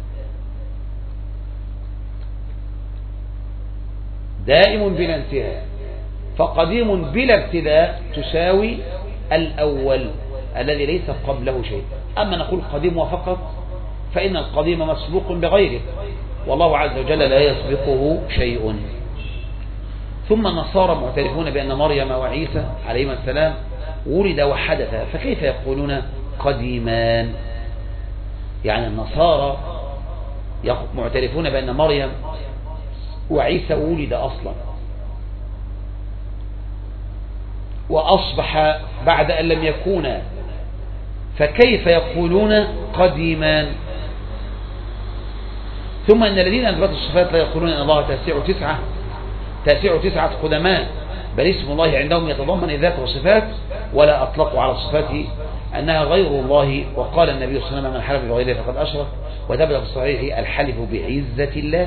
دائم بلا انتهاء، فقديم بلا ابتداء تساوي الأول الذي ليس قبله شيء. أما نقول قديم وفقط فإن القديم مسبوق بغيره، والله عز وجل لا يسبقه شيء. ثم النصارى معترفون بأن مريم وعيسى عليهما السلام ولد وحدث، فكيف يقولون قديمان؟ يعني النصارى معترفون بأن مريم وعيسى ولد أصلا وأصبح بعد أن لم يكونا، فكيف يقولون قديمان؟ ثم أن الذين أثبتوا الصفات لا يقولون أن الله تاسع تسعة تاسع تسعة قدماء، بل اسم الله عندهم يتضمن الذات والصفات، ولا أطلقوا على صفاته أنها غير الله. وقال النبي صلى الله عليه وسلم من حلف بغير الله فقد أشرك، وثبت في الصحيح الحلف بعزة الله.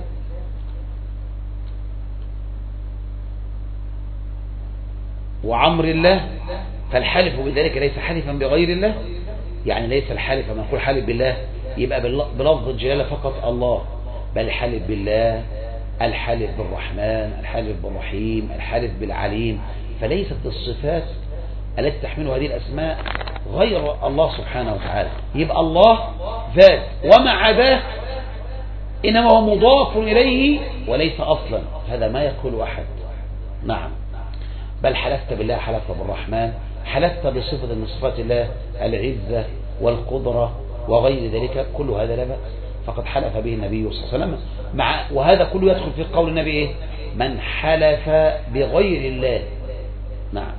وعمر الله، فالحلف بذلك ليس حلفا بغير الله، يعني ليس الحلف لما نقول حلف بالله يبقى بلفظ الجلالة فقط الله، بل الحلف بالله، الحلف بالرحمن، الحلف بالرحيم، الحلف بالعليم. فليست الصفات التي تحمل هذه الأسماء غير الله سبحانه وتعالى، يبقى الله ذات، وما عداه إنما هو مضاف إليه وليس أصلا. هذا ما يقول أحد. نعم، بل حلفت بالله، حلفت بالرحمن، حلفت بصفة من صفات الله العزة والقدرة وغير ذلك، كل هذا لا بأس، فقد حلف به النبي صلى الله عليه وسلم. مع وهذا كله يدخل في قول النبي إيه؟ من حلف بغير الله. نعم،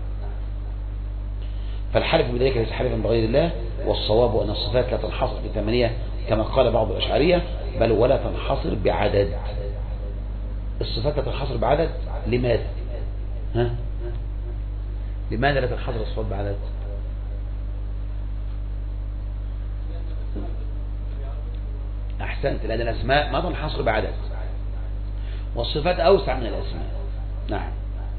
فالحلف بذلك ليس حلفا بغير الله. والصواب أن الصفات لا تنحصر بثمانية كما قال بعض الأشعرية، بل ولا تنحصر بعدد. الصفات لا تنحصر بعدد. لماذا؟ ها؟ لماذا لا تنحصر الصفات بعدد؟ أحسنت، لأن الأسماء ما تنحصر بعدد، والصفات أوسع من الأسماء. نعم.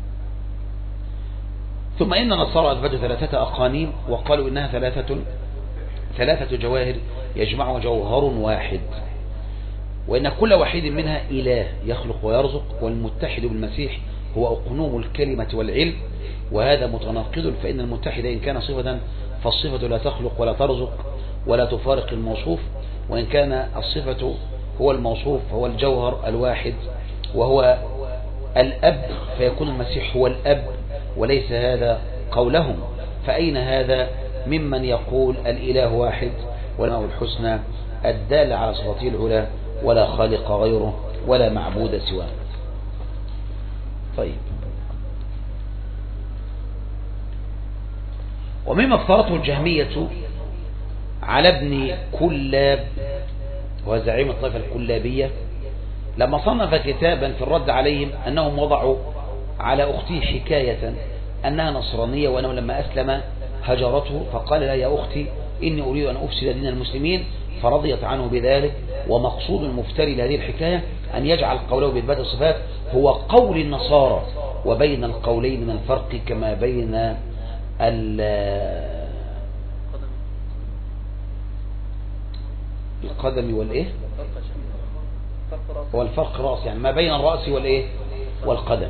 ثم إن النصارى أثبتوا ثلاثة أقانيم، وقالوا إنها ثلاثة ثلاثة جواهر يجمع جوهر واحد، وإن كل واحد منها إله يخلق ويرزق، والمتحد بالمسيح هو أقنوم الكلمة والعلم، وهذا متناقض، فإن المتحد إن كان صفة فالصفة لا تخلق ولا ترزق ولا تفارق الموصوف، وإن كان الصفة هو الموصوف هو الجوهر الواحد وهو الأب، فيكون المسيح هو الأب، وليس هذا قولهم. فأين هذا ممن يقول الإله واحد والأسماء الحسنى الدالة على صفاته العلى، ولا خالق غيره ولا معبود سواه. طيب، ومما افترته الجهمية على ابن كلاب وزعيم الطائفة الكلابية لما صنف كتابا في الرد عليهم أنهم وضعوا على أختي حكاية أنها نصرانية، وأنه لما أسلم هجرته، فقال لا يا أختي إني أريد أن أفسد دين المسلمين، فرضيت عنه بذلك. ومقصود المفتري لهذه الحكاية أن يجعل قوله بإثبات الصفات هو قول النصارى، وبين القولين من الفرق كما بين القدم والإيه والفرق رأس، يعني ما بين الرأس والإيه والقدم.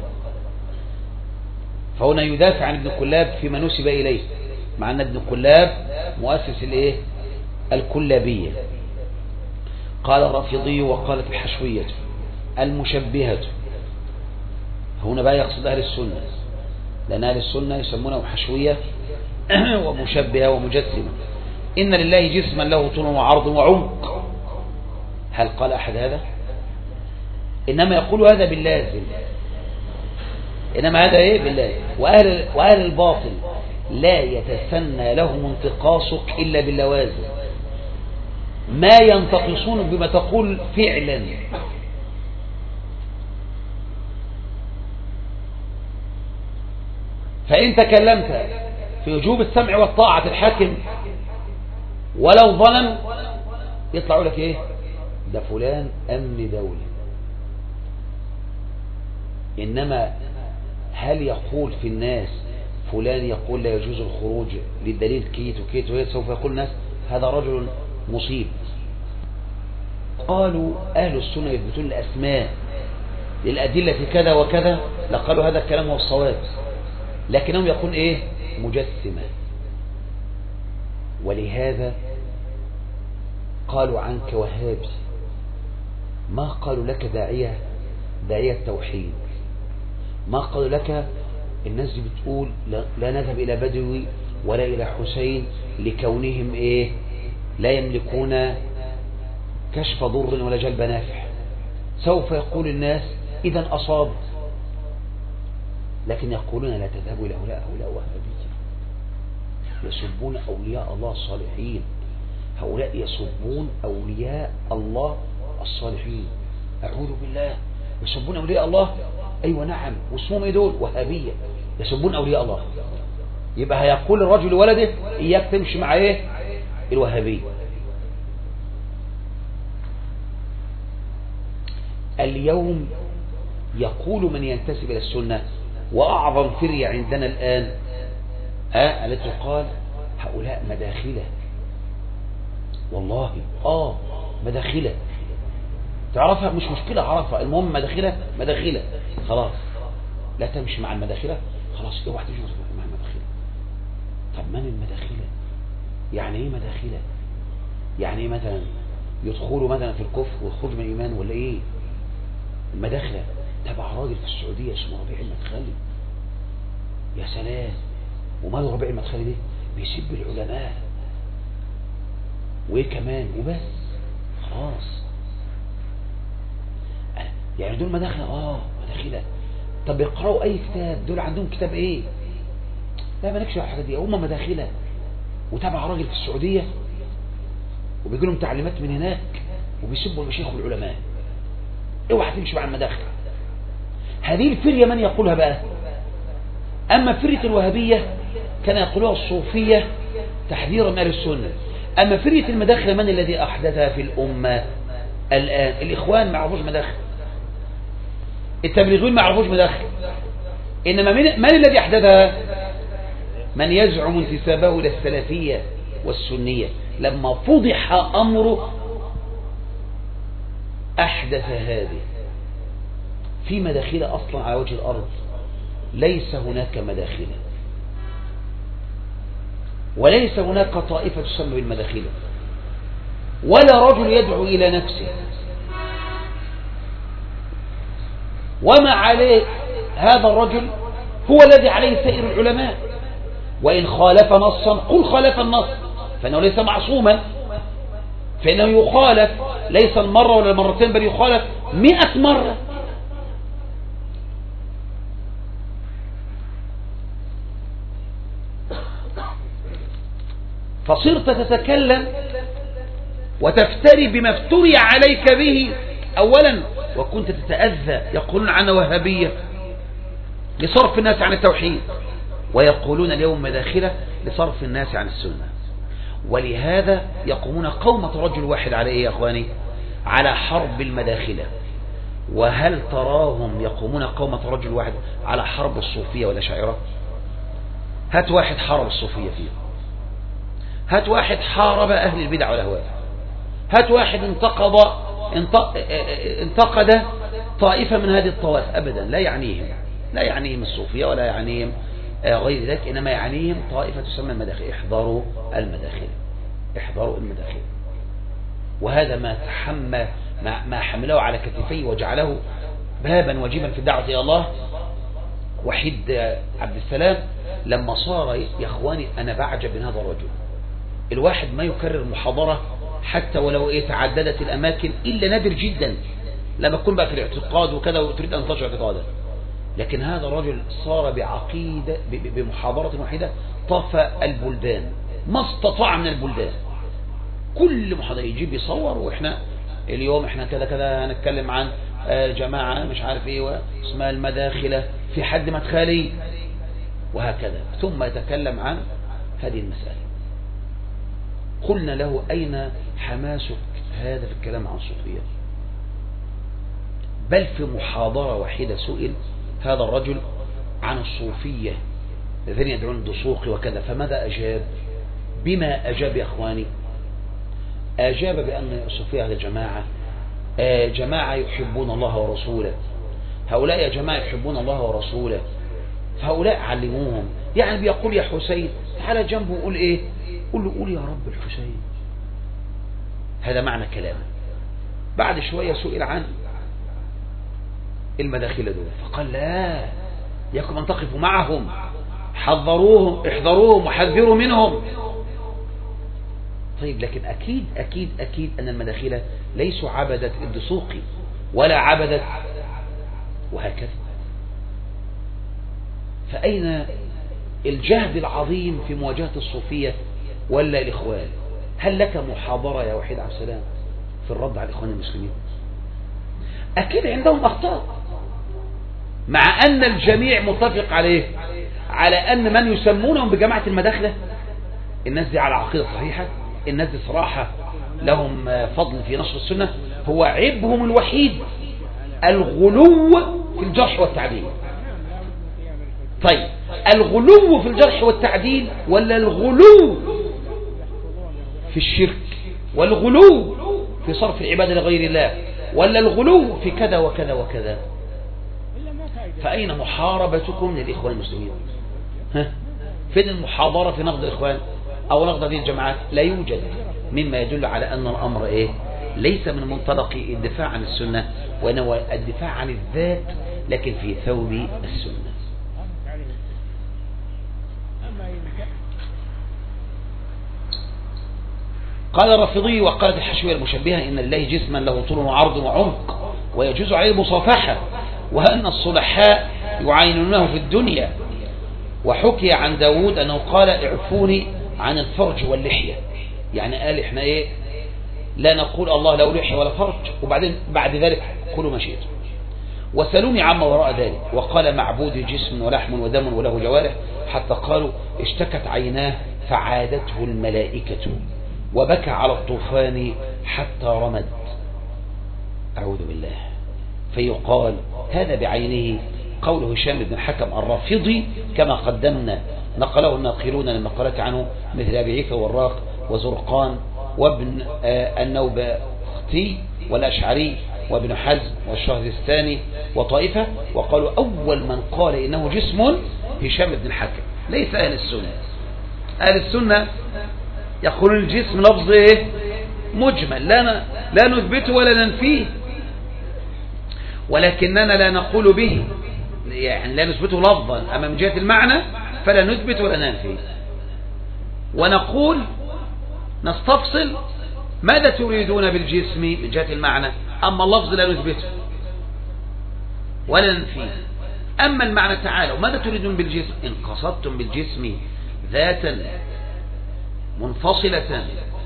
فهنا يدافع عن ابن كلاب فيما نسب إليه، مع أن ابن كلاب مؤسس الإيه الكلابية. قال الرافضي وقالت الحشوية المشبهة. هنا بقى يقصد أهل السنة، لأن أهل السنة يسمونه حشوية ومشبهة ومجسمة. إن لله جسما له طول وعرض وعمق. هل قال أحد هذا؟ إنما يقول هذا باللازم، إنما هذا إيه باللازم. وأهل, وأهل الباطل لا يتسنى لهم انتقاصك إلا باللوازم، ما ينتقصون بما تقول فعلا. فإن تكلمت في وجوب السمع والطاعة الحاكم ولو ظلم، يطلعوا لك إيه؟ ده فلان أمن دولي. إنما هل يقول في الناس فلان يقول لا يجوز الخروج للدليل كيت وكيت وكيت، سوف يقول الناس هذا رجل مصيب. قالوا أهل السنة يثبتون الأسماء للأدلة في كذا وكذا، لقالوا هذا الكلام هو الصواب، لكنهم يقول إيه؟ مجسمة. ولهذا قالوا عنك وهابي، ما قالوا لك داعية داعية التوحيد، ما قالوا لك الناس دي بتقول لا نذهب إلى بدوي ولا إلى حسين لكونهم إيه؟ لا يملكون كشف ضر ولا جلب نافع. سوف يقول الناس إذا أصاب، لكن يقولون لا تذهبوا إلى هؤلاء هؤلاء وهابية يسبون أولياء الله الصالحين، هؤلاء يسبون أولياء الله الصالحين. أعوذ بالله، يسبون أولياء الله؟ أيوة نعم، واسمهم إيه دول؟ وهابية يسبون أولياء الله. يبقى هيقول الرجل لولده إياك تمشي مع إيه؟ الوهابية. اليوم يقول من ينتسب إلى السنة وأعظم فرية عندنا الآن آه التي قال هؤلاء مداخلة، والله آه مداخلة، تعرفها مش مشكلة عرفها، المهم مداخلة مداخلة خلاص، لا تمشي مع المداخلة خلاص، اوعى تمشي مع المداخلة. طب من المداخلة؟ يعني ايه مداخلة؟ يعني ايه مثلا يدخلوا مثلا في الكفر ويخرج من الإيمان ولا ايه؟ المداخلة تبع راجل في السعودية اسمه ربيع المدخلي، يا سلام، وماله ربيع المدخلي ده؟ بيسب العلماء وايه كمان وبس خلاص. يعني دول مداخلة اه مداخلة. طب يقرأوا اي كتاب؟ دول عندهم كتاب ايه؟ لا مالكش على الحاجات دي، هم مداخلة وتابع راجل في السعودية وبيجي لهم تعليمات من هناك وبيسبوا المشايخ والعلماء. اوعى تمشي مع المداخلة. هذه الفرية من يقولها بقى؟ اما فرية الوهابية كان يقولها الصوفية تحذيرا من اهل السنة. اما فرية المداخلة من الذي احدثها في الامة الان؟ الاخوان ما يعرفوش مداخل، التبليغيين ما يعرفوش مداخل، انما من, من الذي احدثها؟ من يزعم انتسابه الى السلفية والسنية، لما فضح امره احدث هذه. في مداخلة اصلا على وجه الارض؟ ليس هناك مداخلة، وليس هناك طائفة تسمى بالمداخلة، ولا رجل يدعو إلى نفسه. وما عليه هذا الرجل هو الذي عليه سائر العلماء، وإن خالف نصا قل خالف النص، فإنه ليس معصوما، فإنه يخالف ليس المرة ولا المرتين، بل يخالف مئة مرة. فصرت تتكلم وتفتري بما افتري عليك به أولا، وكنت تتأذى. يقولون عنا وهابية لصرف الناس عن التوحيد، ويقولون اليوم مداخلة لصرف الناس عن السنة. ولهذا يقومون قومة رجل واحد على ايه يا اخواني؟ على حرب المداخلة. وهل تراهم يقومون قومة رجل واحد على حرب الصوفية والأشاعرة؟ هات واحد حارب الصوفية فيه، هات واحد حارب أهل البدع والأهواء، هات واحد انتقد انتقد طائفة من هذه الطوائف. أبدا لا يعنيهم، لا يعنيهم الصوفية ولا يعنيهم غير ذلك، إنما يعنيهم طائفة تسمى المداخل. احذروا المداخل، احذروا المداخل. وهذا ما تحمل ما حمله على كتفيه وجعله بابا وجيبا في الدعوة إلى الله. وحيد عبد السلام لما صار يا اخواني أنا بعجب من هذا الرجل، الواحد ما يكرر محاضرة حتى ولو ايه تعددت الأماكن إلا نادر جدا لما تكون بقى في الاعتقاد وكذا وتريد أن تنشر اعتقادا. لكن هذا الرجل صار بعقيدة بمحاضرة واحدة طفى البلدان، ما استطاع من البلدان. كل محاضرة يجيب يصور، وإحنا اليوم إحنا كذا كذا هنتكلم عن جماعة مش عارف إيه اسمها المداخلة في حد مدخلي وهكذا، ثم يتكلم عن هذه المسألة. قلنا له أين حماسك هذا في الكلام عن صوفية؟ بل في محاضرة واحدة سئل هذا الرجل عن الصوفية الذين يدعون الدسوق وكذا، فماذا أجاب؟ بما أجاب يا أخواني؟ أجاب بأن الصوفية هذه الجماعة جماعة يحبون الله ورسوله، هؤلاء يا جماعة يحبون الله ورسوله، فهؤلاء علموهم. يعني بيقول يا حسين تعالى جنبه وقول ايه؟ قول له قول يا رب الحسين. هذا معنى كلامه. بعد شوية سئل عن المداخلة دول فقال لا يكم أن تقفوا معهم، حذروهم احذروهم وحذروا منهم. طيب لكن أكيد أكيد أكيد أن المداخلة ليسوا عبدة الدسوقي ولا عبدة وهكذا. فأين الجهد العظيم في مواجهة الصوفية ولا الإخوان؟ هل لك محاضرة يا وحيد عبد السلام في الرد على الإخوان المسلمين؟ أكيد عندهم أخطاء، مع أن الجميع متفق عليه على أن من يسمونهم بجماعة المداخلة الناس دي على عقيدة صحيحة، الناس دي صراحة لهم فضل في نشر السنة. هو عيبهم الوحيد الغلو في الجرح والتعديل. طيب الغلو في الجرح والتعديل ولا الغلو في الشرك والغلو في صرف العبادة لغير الله ولا الغلو في كذا وكذا وكذا؟ فأين محاربتكم للإخوان المسلمين؟ ها؟ فين المحاضرة في نقد الإخوان أو نقد هذه الجماعات؟ لا يوجد، مما يدل على أن الأمر إيه؟ ليس من منطلق الدفاع عن السنة، وإنه الدفاع عن الذات لكن في ثوب السنة. قال الرافضي وقالت الحشوية المشبهة إن لله جسما له طول وعرض وعمق ويجوز عليه المصافحة، وأن الصلحاء يعاينونه في الدنيا. وحكي عن داود أنه قال اعفوني عن الفرج واللحية، يعني قال إحنا إيه لا نقول الله له لحية ولا فرج، وبعدين بعد ذلك كلوا ما شئتم. وسلوني عما وراء ذلك. وقال معبود جسم ولحم ودم وله جوارح، حتى قالوا اشتكت عيناه فعادته الملائكة، وبكى على الطوفان حتى رمد. أعوذ بالله. فيقال هذا بعينه قول هشام بن الحكم الرافضي كما قدمنا، نقله الناقلون للمقالات عنه مثل أبي عيسى والراق وزرقان وابن النوبختي والأشعري وابن حزم والشهرستاني وطائفة، وقالوا أول من قال إنه جسم هشام بن الحكم، ليس أهل السنة. أهل السنة يقول الجسم لفظ إيه؟ مجمل، لا لا نثبته ولا ننفيه، ولكننا لا نقول به، يعني لا نثبته لفظا، أما من جهة المعنى فلا نثبت ولا ننفي. ونقول نستفصل ماذا تريدون بالجسم من جهة المعنى، أما اللفظ لا نثبته ولا ننفيه. أما المعنى تعالى ماذا تريدون بالجسم؟ إن قصدتم بالجسم ذاتا منفصلة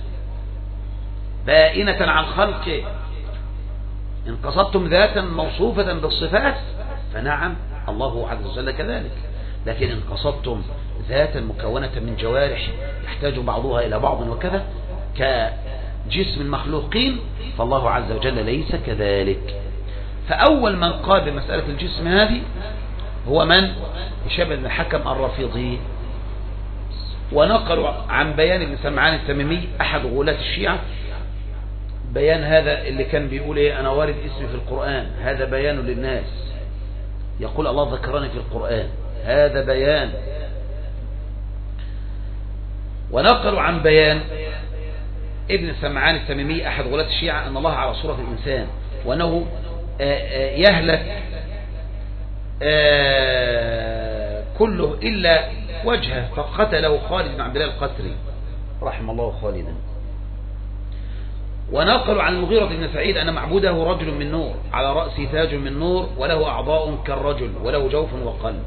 بائنة عن خلقه، إن قصدتم ذاتا موصوفة بالصفات فنعم الله عز وجل كذلك. لكن إن قصدتم ذاتا مكونة من جوارح يحتاج بعضها إلى بعض وكذا كجسم المخلوقين فالله عز وجل ليس كذلك. فأول من قال بمسألة الجسم هذه هو من؟ هشام بن الحكم الرافضي. ونقلوا عن بيان ابن سمعان التميمي أحد غلاة الشيعة، بيان هذا اللي كان بيقول ايه انا وارد اسمي في القرآن، هذا بيان للناس، يقول الله ذكرني في القرآن، هذا بيان. ونقلوا عن بيان ابن سمعان التميمي أحد غلاة الشيعة أن الله على صورة الإنسان، وأنه يهلك كله إلا وجهه، فقتله خالد بن عبد الله القسري رحم الله خالدا. ونقلوا عن المغيرة بن سعيد أن معبوده رجل من نور على رأسه تاج من نور وله أعضاء كالرجل وله جوف وقلب،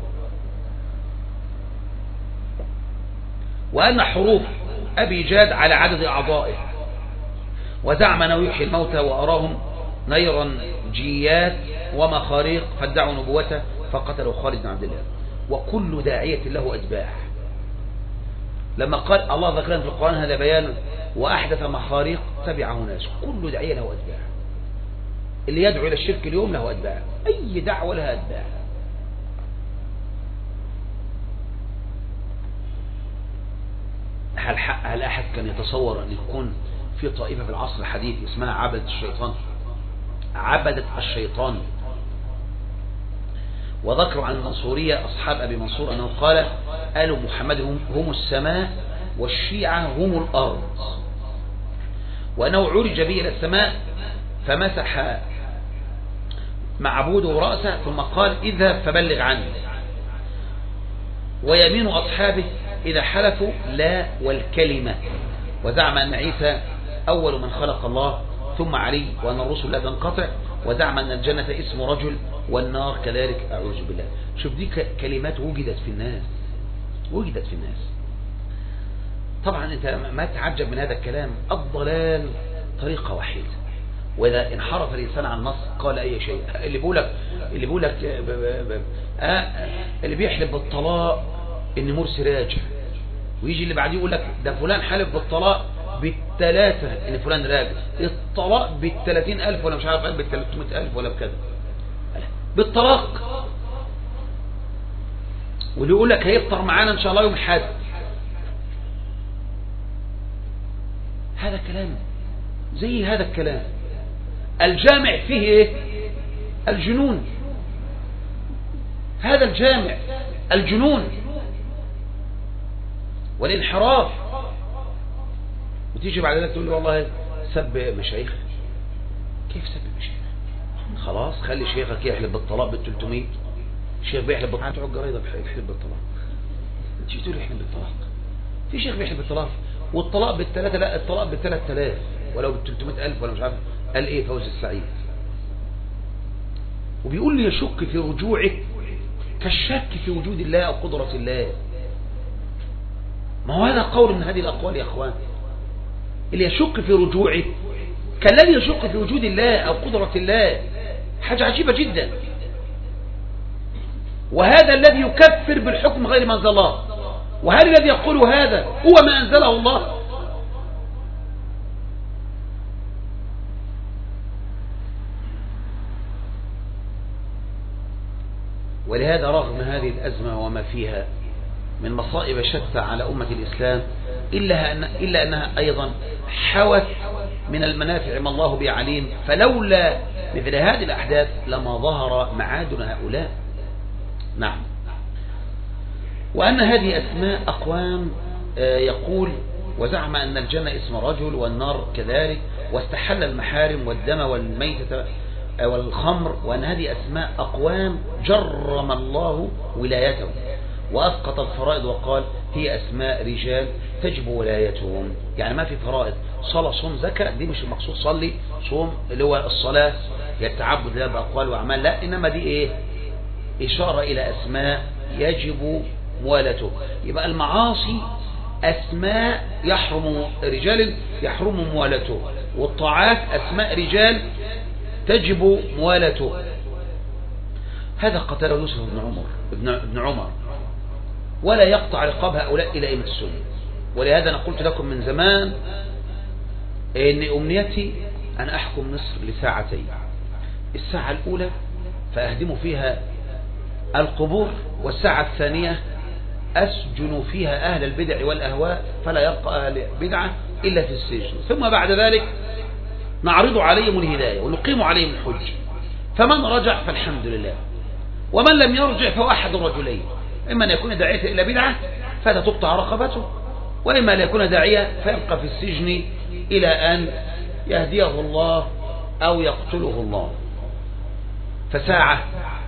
وأن حروف أبي جاد على عدد أعضائه، وزعم أنه يحيي الموتى وأراهم نيرا جيات ومخاريق، فادعوا نبوته فقتلوا خالد بن عبد الله. وكل داعية له أتباع. لما قال الله ذكرنا في القرآن هذا بيان وأحدث مخاريق تبعه ناس، كل داعية له أتباع. اللي يدعو إلى الشرك اليوم له أتباع، أي دعوة لها أتباع. هل, هل أحد كان يتصور أن يكون في طائفة في العصر الحديث اسمها عبدة الشيطان؟ عبدة الشيطان. وذكروا عن المنصورية أصحاب أبي منصور أنه قال: آل محمد هم, هم السماء والشيعة هم الأرض، وأنه عرج به إلى السماء فمسح معبوده رأسه ثم قال: اذهب فبلغ عني. ويمين أصحابه إذا حلفوا لا والكلمة، وزعم أن عيسى أول من خلق الله ثم علي، وأن الرسل لا تنقطع، وزعم أن الجنة اسم رجل والنار كذلك. أعوذ بالله. شوف دي كلمات وجدت في الناس، وجدت في الناس. طبعا أنت ما تتعجب من هذا الكلام. الضلال طريقة واحدة، وإذا انحرف الإنسان عن النص قال أي شيء. اللي بيقولك اللي بيقولك آه اللي بيحلف بالطلاق إن مرسي راجع، ويجي اللي بعديه يقول لك ده فلان حلف بالطلاق بالثلاثة إن فلان راجع. الطلاق بالثلاثين ألف ولا مش عارف قال بالثلاثمائة ألف ولا بكذا بالطلاق. واللي يقول لك هيفطر معانا إن شاء الله يوم الحد. هذا كلام زي هذا الكلام. الجامع فيه ايه؟ الجنون. هذا الجامع الجنون والانحراف. وتيجي بعد ذلك تقول لي والله سب مشايخ. كيف سب مشايخ؟ خلاص خلي شيخك يحلف بالطلاق بالثلاثمائة. شيخ بيحلف بالطلاق تعج ريضة بيحلف بالطلاق. تيجي تقول يحلف بالطلاق. في شيخ بيحلف بالطلاق والطلاق بالثلاثة، لا الطلاق بالثلاثة آلاف ولو بالثلاثمائة ألف ولا مش عارف. قال ايه فوز السعيد؟ وبيقول لي يشك في رجوعه كالشك في وجود الله أو قدرة الله. ما هو هذا قول من هذه الأقوال يا أخوان. اللي يشك في رجوعه كالذي يشك في وجود الله أو قدرة الله. حاجة عجيبة جدا. وهذا الذي يكفر بالحكم غير ما أنزل الله. وهل الذي يقول هذا هو ما أنزله الله؟ ولهذا رغم هذه الأزمة وما فيها من مصائب شتى على أمة الإسلام إلا, أن إلا أنها أيضا حوت من المنافع ما الله به عليم. فلولا مثل هذه الأحداث لما ظهر معادن هؤلاء. نعم. وأن هذه أسماء أقوام يقول وزعم أن الجنة اسم رجل والنار كذلك، واستحل المحارم والدم والميتة والخمر، وأن هذه أسماء أقوام جرم الله ولايته وأسقط الفرائض وقال هي أسماء رجال تجب ولايتهم. يعني ما في فرائض صلاة صوم زكاة، دي مش المقصود صلي صوم اللي هو الصلاة يتعبد لها بأقوال وأعمال، لا إنما دي إيه؟ إشارة إلى أسماء يجب موالته. يبقى المعاصي أسماء يحرم رجال يحرم موالته، والطاعات أسماء رجال تجب موالته. هذا قتله يوسف بن عمر ابن عمر ولا يقطع رقاب هؤلاء إلى أئمة السنة. ولهذا أنا قلت لكم من زمان إن أمنيتي أن أحكم مصر لساعتين. الساعة الأولى فأهدم فيها القبور، والساعة الثانية أسجن فيها أهل البدع والأهواء فلا يبقى أهل بدعة إلا في السجن، ثم بعد ذلك نعرض عليهم الهداية ونقيم عليهم الحج. فمن رجع فالحمد لله، ومن لم يرجع فهو أحد الرجلين: إما أن يكون داعية إلى بدعة فتقطع رقبته، وإما أن يكون داعية فيبقى في السجن إلى أن يهديه الله أو يقتله الله. فساعة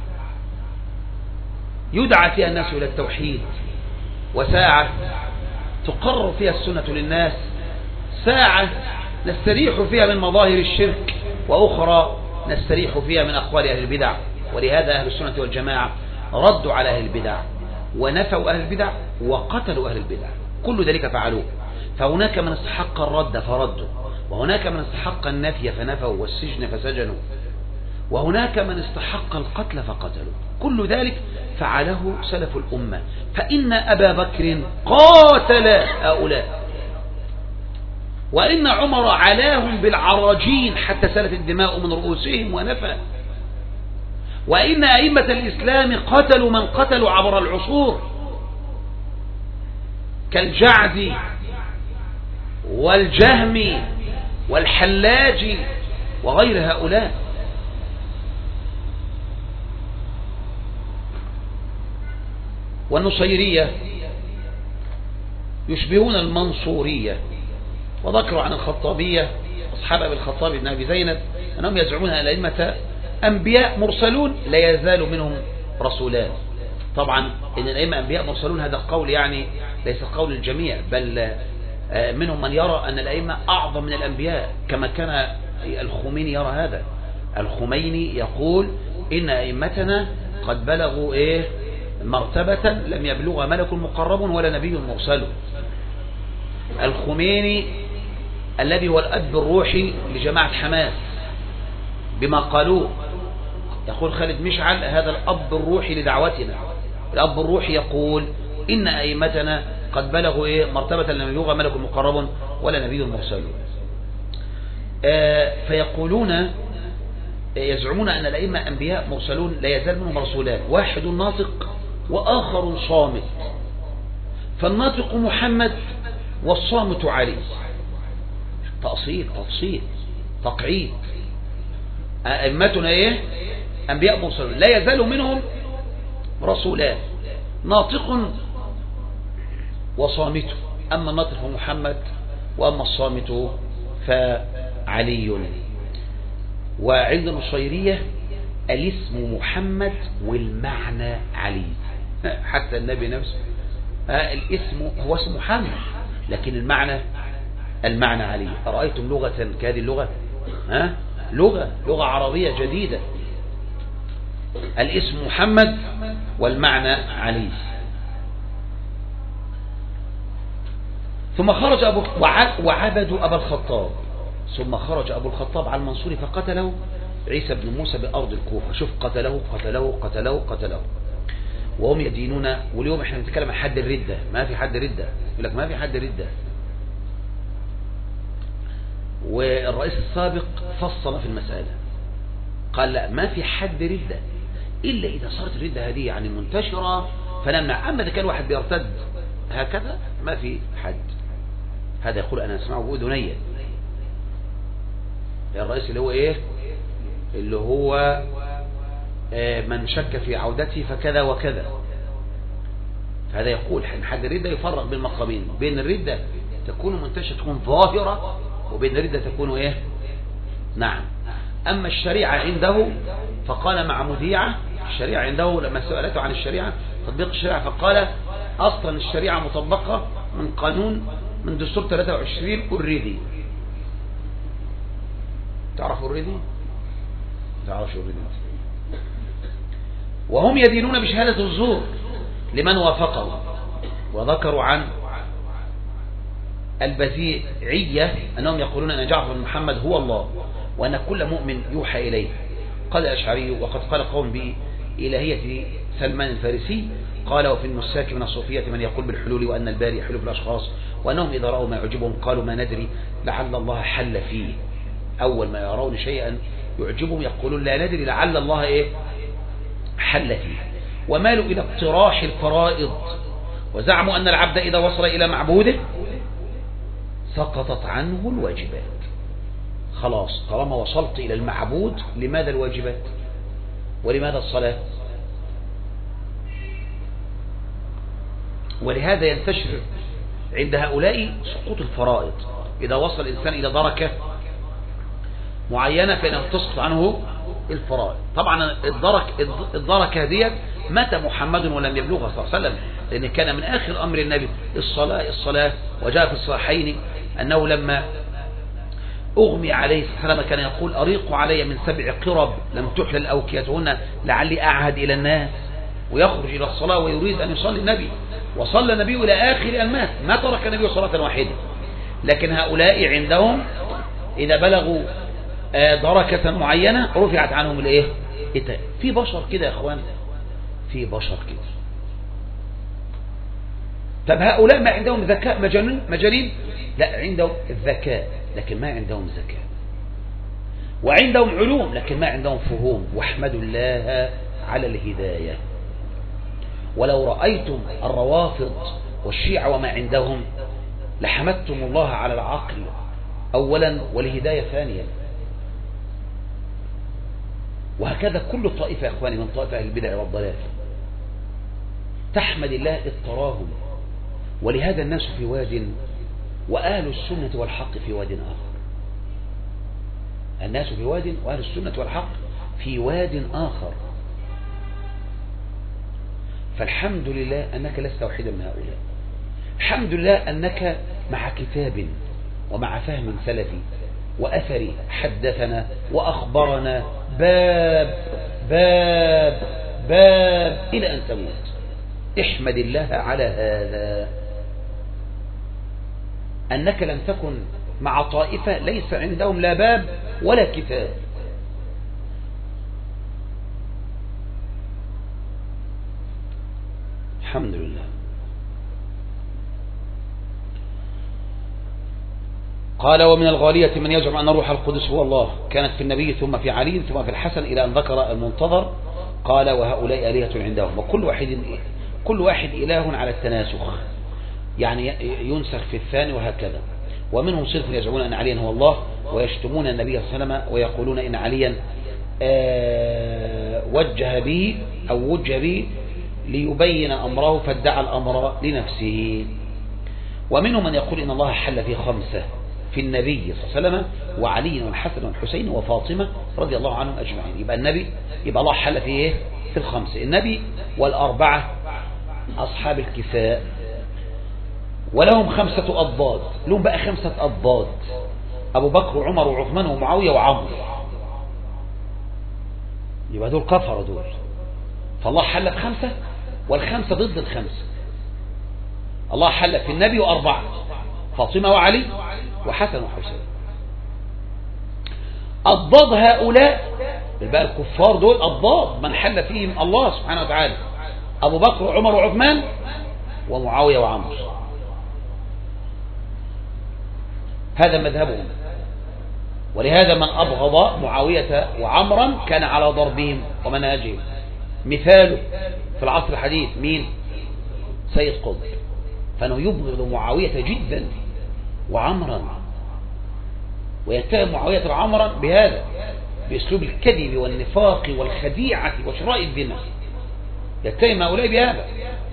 يدعى فيها الناس إلى التوحيد، وساعة تقرر فيها السنة للناس، ساعة نستريح فيها من مظاهر الشرك، وأخرى نستريح فيها من أقوال أهل البدع. ولهذا أهل السنة والجماعة ردوا على أهل البدع ونفوا أهل البدع وقتلوا أهل البدع، كل ذلك فعلوه. فهناك من استحق الرد فردوا، وهناك من استحق النفي فنفوا والسجن فسجنوا، وهناك من استحق القتل فقتلوا. كل ذلك فعله سلف الأمة. فإن أبا بكر قاتل هؤلاء، وإن عمر علاهم بالعراجين حتى سلت الدماء من رؤوسهم ونفى، وإن أئمة الإسلام قتلوا من قتلوا عبر العصور كالجعدي والجهم والحلاج وغير هؤلاء. والنصيرية يشبهون المنصورية. وذكروا عن الخطابية أصحاب أبي الخطاب بن أبي زينب أنهم يزعمون أن الأئمة أنبياء مرسلون لا يزال منهم رسولان. طبعا إن الأئمة أنبياء مرسلون هذا القول يعني ليس قول الجميع، بل منهم من يرى أن الأئمة أعظم من الأنبياء، كما كان الخميني يرى هذا. الخميني يقول إن أئمتنا قد بلغوا إيه مرتبة لم يبلغها ملك مقرب ولا نبي مرسل. الخميني الذي هو الأب الروحي لجماعة حماس بما قالوه، يقول خالد مشعل هذا الأب الروحي لدعوتنا. الأب الروحي يقول إن أئمتنا قد بلغوا إيه مرتبة لم يبلغها ملك مقرب ولا نبي مرسل. آه فيقولون يزعمون أن الأئمة أنبياء مرسلون لا يزال منهم رسولان، واحد ناطق وآخر صامت، فالناطق محمد والصامت علي. تأصيل تفصيل تقعيد. أئمتنا إيه أنبياء مرسلون لا يزال منهم رسولان، ناطق وصامت، أما الناطق محمد وأما الصامت فعلي. وعند النصيرية الاسم محمد والمعنى علي، حتى النبي نفسه الاسم هو اسم محمد لكن المعنى المعنى علي. أرأيتم لغة كهذه اللغة؟ ها لغة لغة عربية جديدة، الاسم محمد والمعنى علي. ثم خرج أبو وعبدوا أبا الخطاب، ثم خرج أبو الخطاب على المنصور فقتله عيسى بن موسى بأرض الكوفة. شوف قتله قتله قتله قتله وهم يدينون. واليوم احنا بنتكلم عن حد الردة، ما في حد ردة، يقول لك ما في حد ردة. والرئيس السابق فصل في المسألة قال لا ما في حد ردة إلا إذا صارت الردة هذه يعني منتشرة فنمنع، أما إذا كان واحد بيرتد هكذا ما في حد. هذا يقول أنا أسمعه بأذني الرئيس اللي هو إيه اللي هو من شك في عودته فكذا وكذا. هذا يقول حد الردة يفرق بين المقامين، بين الردة تكون منتشرة تكون ظاهرة وبين الردة تكون إيه نعم. أما الشريعة عنده فقال مع مذيعة الشريعة عنده لما سألته عن الشريعة تطبيق الشريعة فقال أصلا الشريعة مطبقة من قانون من دستور ثلاثة وعشرين الريدي. تعرفوا الريدي؟ تعرفوا الريدي؟ وهم يدينون بشهادة الزور لمن وافقه. وذكروا عن البزيعية أنهم يقولون أن جعفر بن محمد هو الله وأن كل مؤمن يوحى إليه. قال الأشعري وقد قال قوم بإلهية سلمان الفارسي قال وفي المساك من الصوفية من يقول بالحلول وأن الباري يحل في الأشخاص وأنهم إذا رأوا ما يعجبهم قالوا ما ندري لعل الله حل فيه. أول ما يرون شيئا يعجبهم يقولون لا ندري لعل الله إيه حل فيه. ومالوا إلى اقتراح الفرائض وزعموا أن العبد إذا وصل إلى معبوده سقطت عنه الواجبات. خلاص طالما وصلت إلى المعبود لماذا الواجبات ولماذا الصلاة؟ ولهذا ينتشر عند هؤلاء سقوط الفرائض. إذا وصل الإنسان إلى دركة معينة فإنه تسقط عنه الفرائض. طبعا الدرك الدركة ديت مات محمد ولم يبلغها صلى الله عليه وسلم، لأن كان من آخر أمر النبي الصلاة الصلاة. وجاء في الصحيحين أنه لما أغمي عليه السلام كان يقول أريق علي من سبع قرب لم تحلل أوكيتهن لعلي أعهد إلى الناس، ويخرج إلى الصلاة ويريد أن يصلي النبي. وصلى النبي إلى آخر أن مات، ما ترك النبي صلاة واحدة. لكن هؤلاء عندهم إذا بلغوا دركة معينة رفعت عنهم الإيه؟ في بشر كده يا أخوان، في بشر كده. طب هؤلاء ما عندهم ذكاء مجانين مجانين؟ لا، عندهم الذكاء لكن ما عندهم ذكاء، وعندهم علوم لكن ما عندهم فهوم. واحمدوا الله على الهداية. ولو رأيتم الروافض والشيعة وما عندهم لحمدتم الله على العقل أولا والهداية ثانيا. وهكذا كل طائفة يا إخواني من طائفة أهل البدع والضلال تحمد الله اضطراهم. ولهذا الناس في واد وأهل السنة والحق في واد آخر. الناس في واد وأهل السنة والحق في واد آخر. فالحمد لله أنك لست واحدا من هؤلاء. الحمد لله أنك مع كتاب ومع فهم سلفي وأثري حدثنا وأخبرنا باب باب باب إلى أن تموت. احمد الله على هذا، أنك لم تكن مع طائفة ليس عندهم لا باب ولا كتاب. الحمد لله. قال ومن الغالية من يزعم أن روح القدس هو الله، كانت في النبي ثم في علي ثم في الحسن إلى أن ذكر المنتظر. قال وهؤلاء آلهة عندهم، وكل واحد كل واحد إله على التناسخ، يعني ينسخ في الثاني وهكذا. ومنهم صرف يزعمون أن عليا هو الله ويشتمون النبي صلى الله عليه وسلم ويقولون إن عليا وجه به أو وجه به ليبين أمره فادعى الأمر لنفسه. ومنهم من يقول إن الله حل في خمسة، في النبي صلى الله عليه وسلم وعلي والحسن والحسين وفاطمة رضي الله عنهم أجمعين. يبقى النبي يبقى الله حل في إيه؟ في الخمسة، النبي والأربعة أصحاب الكفاء. ولهم خمسة أضداد، لهم بقى خمسة أضداد: أبو بكر وعمر وعثمان ومعاوية وعمرو. يبقى دول كفر دول. فالله حل بخمسة والخمسة ضد الخمسة. الله حل في النبي وأربعة: فاطمة وعلي وحسن وحسين. أضداد هؤلاء بقى الكفار دول أضداد من حل فيهم الله سبحانه وتعالى: أبو بكر وعمر وعثمان ومعاوية وعمرو. هذا مذهبهم. ولهذا من أبغض معاوية وعمرا كان على ضربهم ومنهجهم. مثاله في العصر الحديث مين؟ سيد قطب، فانه يبغض معاوية جدا وعمرا، ويتهم معاوية وعمرا بهذا، بأسلوب الكذب والنفاق والخديعة وشراء الذمة. يتهم هؤلاء بهذا.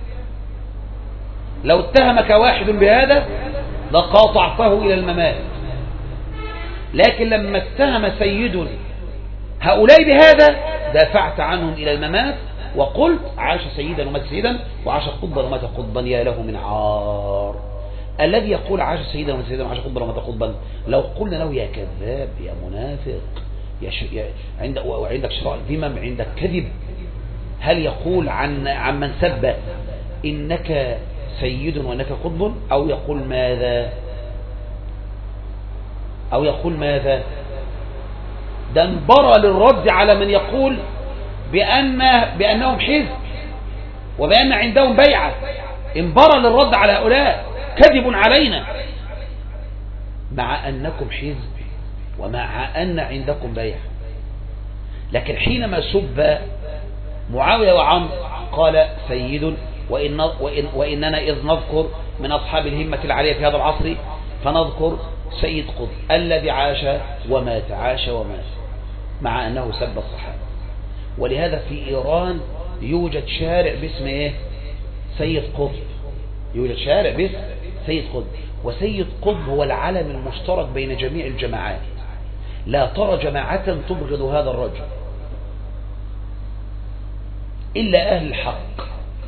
لو اتهمك واحد بهذا لقاطعته إلى الممات، لكن لما اتهم سيد هؤلاء بهذا دافعت عنهم إلى الممات وقلت عاش سيدا ومات سيدا وعاش قطبا ومات قطبا يا له من عار. الذي يقول عاش سيدا ومات سيدا وعاش قطبا ومات قطبا لو قلنا له يا كذاب يا منافق يا ش... يا عند... وعندك شراء الذمم، عندك كذب، هل يقول عن عن من سب إنك سيد وإنك قطب؟ أو يقول ماذا أو يقول ماذا ده انبرى للرد على من يقول بأن بأنهم حزب وبأن عندهم بيعة. انبرى للرد على هؤلاء، كذب علينا، مع أنكم حزب ومع أن عندكم بيعة. لكن حينما سب معاوية وعمرو قال سيد، وإن وإن وإننا إذ نذكر من أصحاب الهمة العالية في هذا العصر فنذكر سيد قطب الذي عاش ومات عاش ومات، مع أنه سب الصحابة. ولهذا في إيران يوجد شارع باسم إيه؟ سيد قطب. يوجد شارع باسم سيد قطب، وسيد قطب هو العلم المشترك بين جميع الجماعات. لا ترى جماعة تبغض هذا الرجل إلا أهل الحق،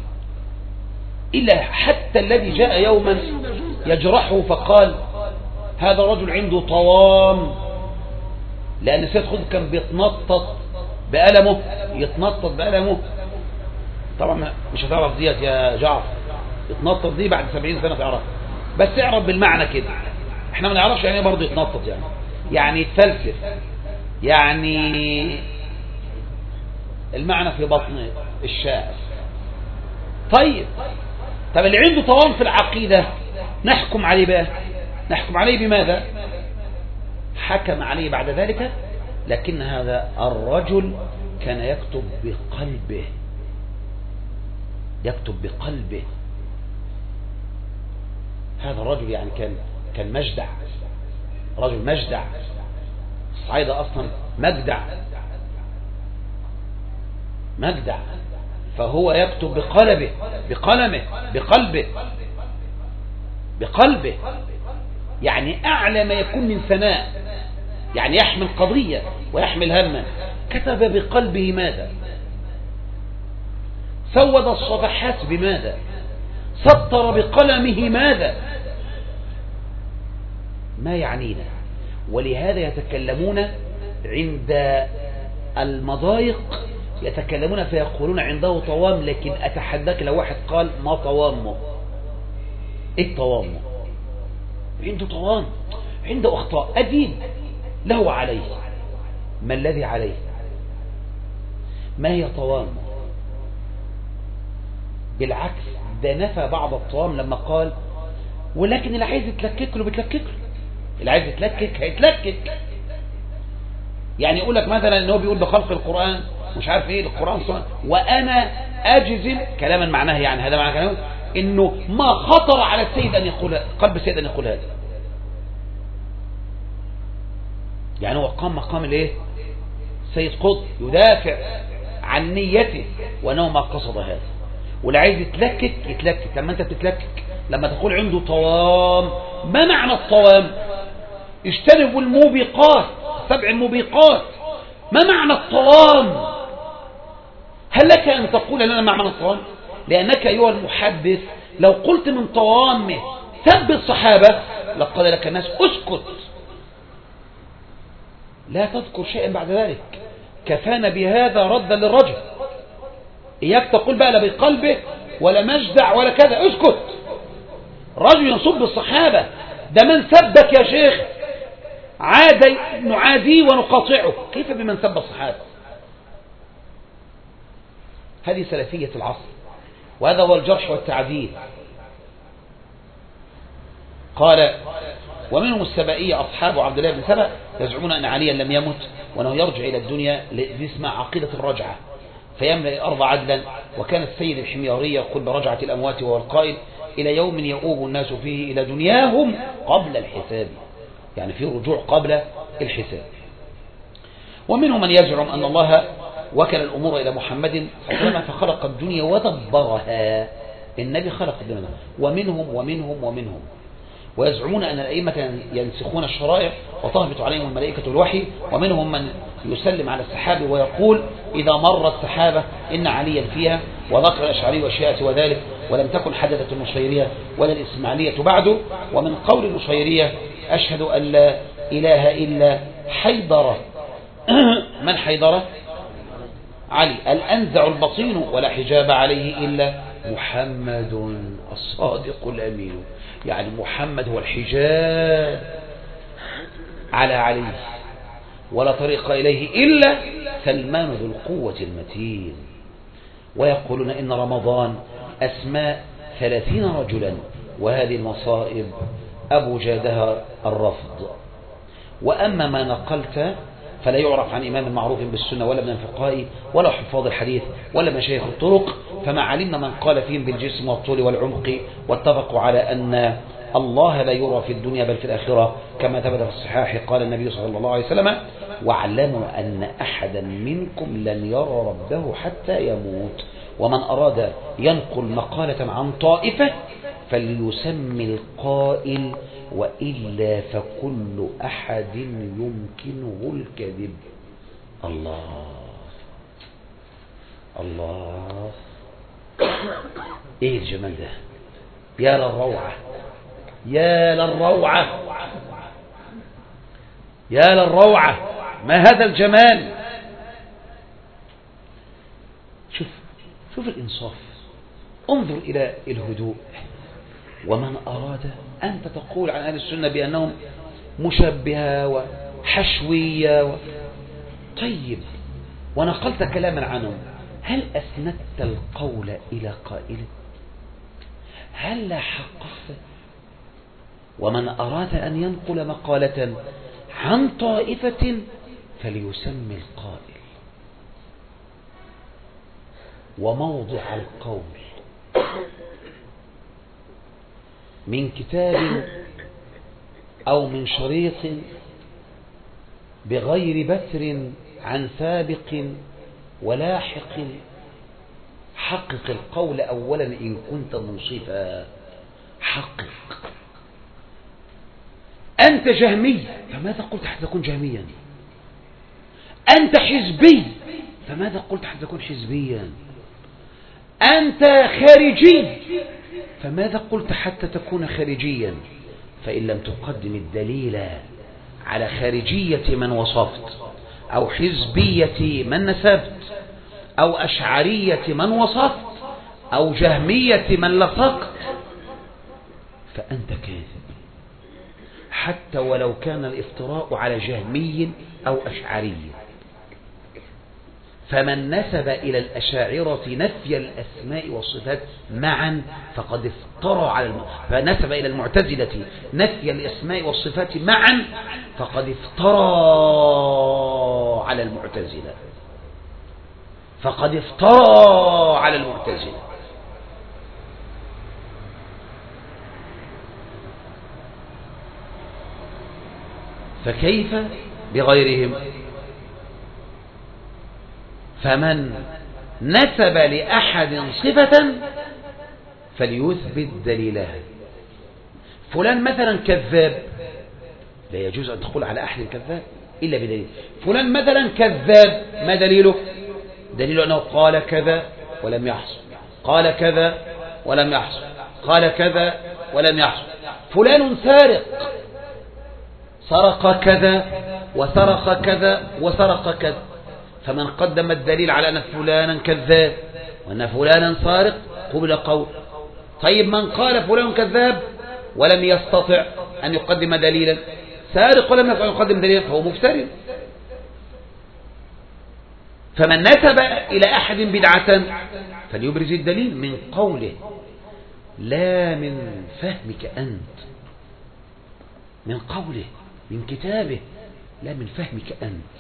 إلا حتى الذي جاء يوما يجرحه فقال هذا الرجل عنده طوام، لأن سيد قطب كان بيتنطط بألمه يتنطط بألمه. طبعا مش هتعرف ديت يا جعفر، يتنطط دي بعد سبعين سنة تعرف، بس اعرف بالمعنى كده. احنا ما نعرفش يعني برضه يتنطط، يعني يعني يتفلسف، يعني المعنى في بطن الشاعر. طيب طب اللي عنده طوام في العقيدة نحكم عليه بقى، نحكم عليه بماذا؟ حكم عليه بعد ذلك، لكن هذا الرجل كان يكتب بقلبه، يكتب بقلبه. هذا الرجل يعني كان كان مجدع، رجل مجدع. الصعايدة أصلا مجدع مجدع، فهو يكتب بقلبه بقلمه بقلبه بقلبه، يعني أعلى ما يكون من ثناء، يعني يحمل قضية ويحمل هما. كتب بقلبه ماذا؟ سود الصفحات بماذا؟ سطر بقلمه ماذا؟ ما يعنينا. ولهذا يتكلمون عند المضايق، يتكلمون فيقولون عنده طوام، لكن أتحداك لو واحد قال ما طوامه، ايه طوامه؟ عنده طوام، عنده أخطاء، أدين له عليه. ما الذي عليه؟ ما هي طوامه؟ بالعكس، ده نفى بعض الطوام لما قال ولكن اللي عايز يتلكك له بتلكك له، اللي عايز يتلكك هيتلكك. يعني يقول لك مثلا ان هو بيقول بخلق القرآن مش عارف ايه القرآن صنع، وانا اجزم كلاما معناه، يعني هذا معنى كلامه انه ما خطر على السيد ان يقول، قلب السيد ان يقول هذا. يعني هو قام مقام الايه؟ سيد قطب يدافع عن نيته وانه ما قصد هذا. واللي عايز يتلكك يتلكك. لما انت بتتلكك، لما تقول عنده طوام، ما معنى الطوام؟ اجتنبوا الموبقات، سبع الموبقات. ما معنى الطوام؟ هل لك ان تقول لنا ما معنى الطوام؟ لانك ايها المحدث لو قلت من طوامه سب الصحابة لقال لك الناس اسكت، لا تذكر شيئا بعد ذلك، كفانا بهذا ردا للرجل. إياك تقول بقى لا بقلبه ولا مجدع ولا كذا، اسكت. رجل ينصب الصحابة، ده من سبك يا شيخ عادي نعاديه ونقاطعه، كيف بمن سب الصحابة؟ هذه سلفية العصر، وهذا هو الجرح والتعديل. قال ومنهم السبائية أصحاب عبد الله بن سبأ يزعمون أن عليا لم يمت وأنه يرجع إلى الدنيا، دي اسمها عقيدة الرجعة، فيملأ الأرض عدلا. وكان السيد الحمياري يقول برجعة الأموات وهو القائل إلى يوم يؤوب الناس فيه إلى دنياهم قبل الحساب، يعني في رجوع قبل الحساب. ومنهم من يزعم أن الله وكل الأمور إلى محمد صلى الله عليه وسلم فخلق الدنيا ودبرها، النبي خلق الدنيا. ومنهم ومنهم ومنهم ويزعمون أن الأئمة ينسخون الشرائع وتهبط عليهم الملائكة الوحي. ومنهم من يسلم على السحابة ويقول إذا مر السحابة إن عليا فيها، وذكر الأشعري وشيئة وذلك، ولم تكن حدثت النصيرية ولا الإسماعيلية بعده. ومن قول النصيرية أشهد أن لا إله إلا حيدرة. من حيدرة؟ علي الأنزع البطين ولا حجاب عليه إلا محمد الصادق الأمين، يعني محمد هو الحجاب على علي، ولا طريق إليه إلا سلمان ذو القوة المتين. ويقولون إن رمضان أسماء ثلاثين رجلا، وهذه المصائب أبو جادها الرفض. وأما ما نقلت فلا يعرف عن إمام معروف بالسنة ولا من الفقهاء ولا حفاظ الحديث ولا مشايخ الطرق، فما علمنا من قال فيهم بالجسم والطول والعمق، واتفقوا على أن الله لا يرى في الدنيا بل في الآخرة، كما ثبت في الصحاح قال النبي صلى الله عليه وسلم واعلموا أن أحدا منكم لن يرى ربه حتى يموت. ومن أراد ينقل مقالة عن طائفة فليسمي القائل، وإلا فكل أحد يمكنه الكذب. الله الله، ايه الجمال ده، يا للروعة يا للروعة يا للروعة، ما هذا الجمال. شوف شوف الإنصاف، انظر إلى الهدوء. ومن أراد أنت تقول عن أهل السنة بأنهم مشبهة وحشوية و... طيب، ونقلت كلاما عنهم، هل أسندت القول إلى قائله؟ هل لا حققت؟ ومن أراد أن ينقل مقالة عن طائفة فليسمي القائل وموضع القول. من كتاب أو من شريط بغير بتر عن سابق ولاحق حقق القول أولا إن كنت منصفا. حقق. أنت جهمي فماذا قلت حتى تكون جهميا؟ أنت حزبي فماذا قلت حتى تكون حزبيا؟ أنت خارجي فماذا قلت حتى تكون خارجيا؟ فإن لم تقدم الدليل على خارجية من وصفت أو حزبية من نسبت أو أشعرية من وصفت أو جهمية من لصقت فأنت كاذب، حتى ولو كان الافتراء على جهمي أو أشعري. فمن نسب إلى الأشاعرة نفي الأسماء والصفات معا فقد افترى على الم... فنسب إلى المعتزلة نفي الأسماء والصفات معا فقد افترى على المعتزلة فقد افترى على المعتزلة. فكيف بغيرهم؟ فمن نسب لأحد صفة فليثبت دليلها. فلان مثلا كذاب، لا يجوز أن تقول على أحد كذاب إلا بدليل. فلان مثلا كذاب، ما دليله؟ دليله أنه قال كذا ولم يحصل، قال كذا ولم يحصل، قال كذا ولم يحصل. فلان سارق، سرق كذا وسرق كذا وسرق كذا. فمن قدم الدليل على أن فلانا كذاب وأن فلانا سارق قبل قول. طيب من قال فلان كذاب ولم يستطع أن يقدم دليلا، سارق ولم يستطع أن يقدم دليلا، فهو مفتري. فمن نسب إلى أحد بدعة فليبرز الدليل من قوله لا من فهمك أنت، من قوله، من كتابه، لا من فهمك أنت.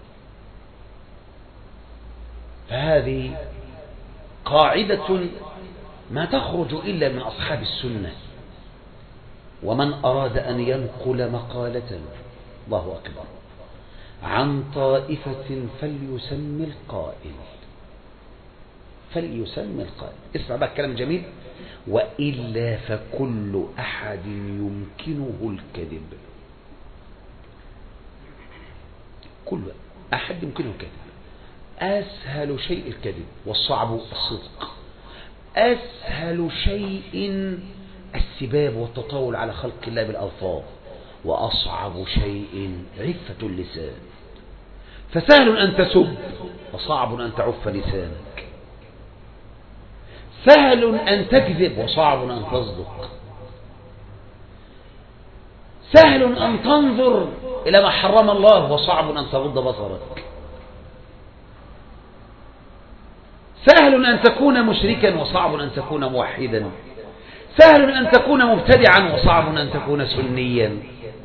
فهذه قاعدة ما تخرج إلا من أصحاب السنة. ومن أراد أن ينقل مقالة، الله أكبر، عن طائفة فليسمي القائل، فليسمي القائل. اسمع بقى الكلام الجميل: وإلا فكل أحد يمكنه الكذب. كل أحد يمكنه الكذب. أسهل شيء الكذب والصعب الصدق. أسهل شيء السباب والتطاول على خلق الله بالألفاظ، وأصعب شيء عفة اللسان. فسهل أن تسب وصعب أن تعف لسانك. سهل أن تكذب وصعب أن تصدق. سهل أن تنظر إلى ما حرم الله وصعب أن تغض بصرك. سهل أن تكون مشركا وصعب أن تكون موحدا. سهل أن تكون مبتدعا وصعب أن تكون سنيا.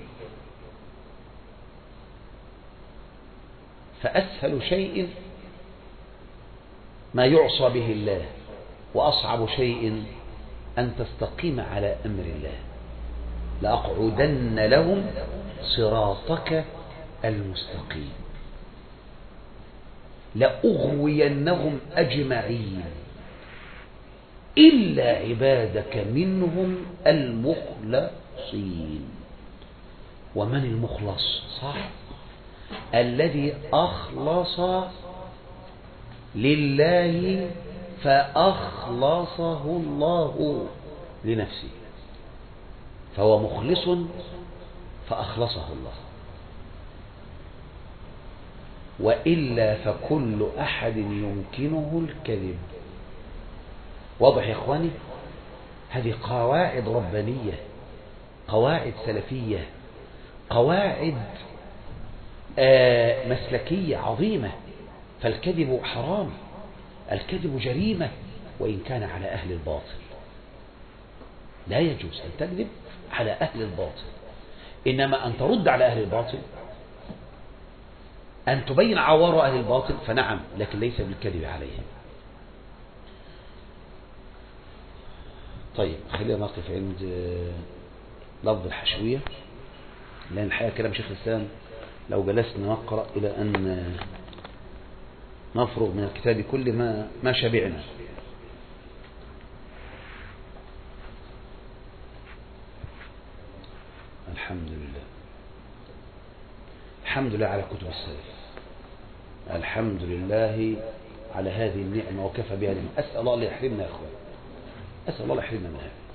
فأسهل شيء ما يعصى به الله، وأصعب شيء أن تستقيم على أمر الله. لأقعدن لهم صراطك المستقيم، لأغوينهم أجمعين إلا عبادك منهم المخلصين. ومن المخلص؟ صح، الذي أخلص لله فأخلصه الله لنفسه، فهو مخلص فأخلصه الله. وإلا فكل أحد يمكنه الكذب. واضح يا إخواني؟ هذه قواعد ربانية، قواعد سلفية، قواعد آه مسلكية عظيمة. فالكذب حرام، الكذب جريمة وإن كان على أهل الباطل. لا يجوز أن تكذب على أهل الباطل، إنما أن ترد على أهل الباطل، أن تبين عوار أهل الباطل فنعم، لكن ليس بالكذب عليهم. طيب خلينا نقف عند لفظ الحشوية، لأن الحقيقة كلام شيخ الإسلام لو جلسنا نقرأ إلى أن نفرغ من الكتاب كل ما ما شبعنا. الحمد لله، الحمد لله على كتب السلف، الحمد لله على هذه النعمة وكفى بها نعمة. أسأل الله لا يحرمنا يا أخوان، أسأل الله لا يحرمنا منها.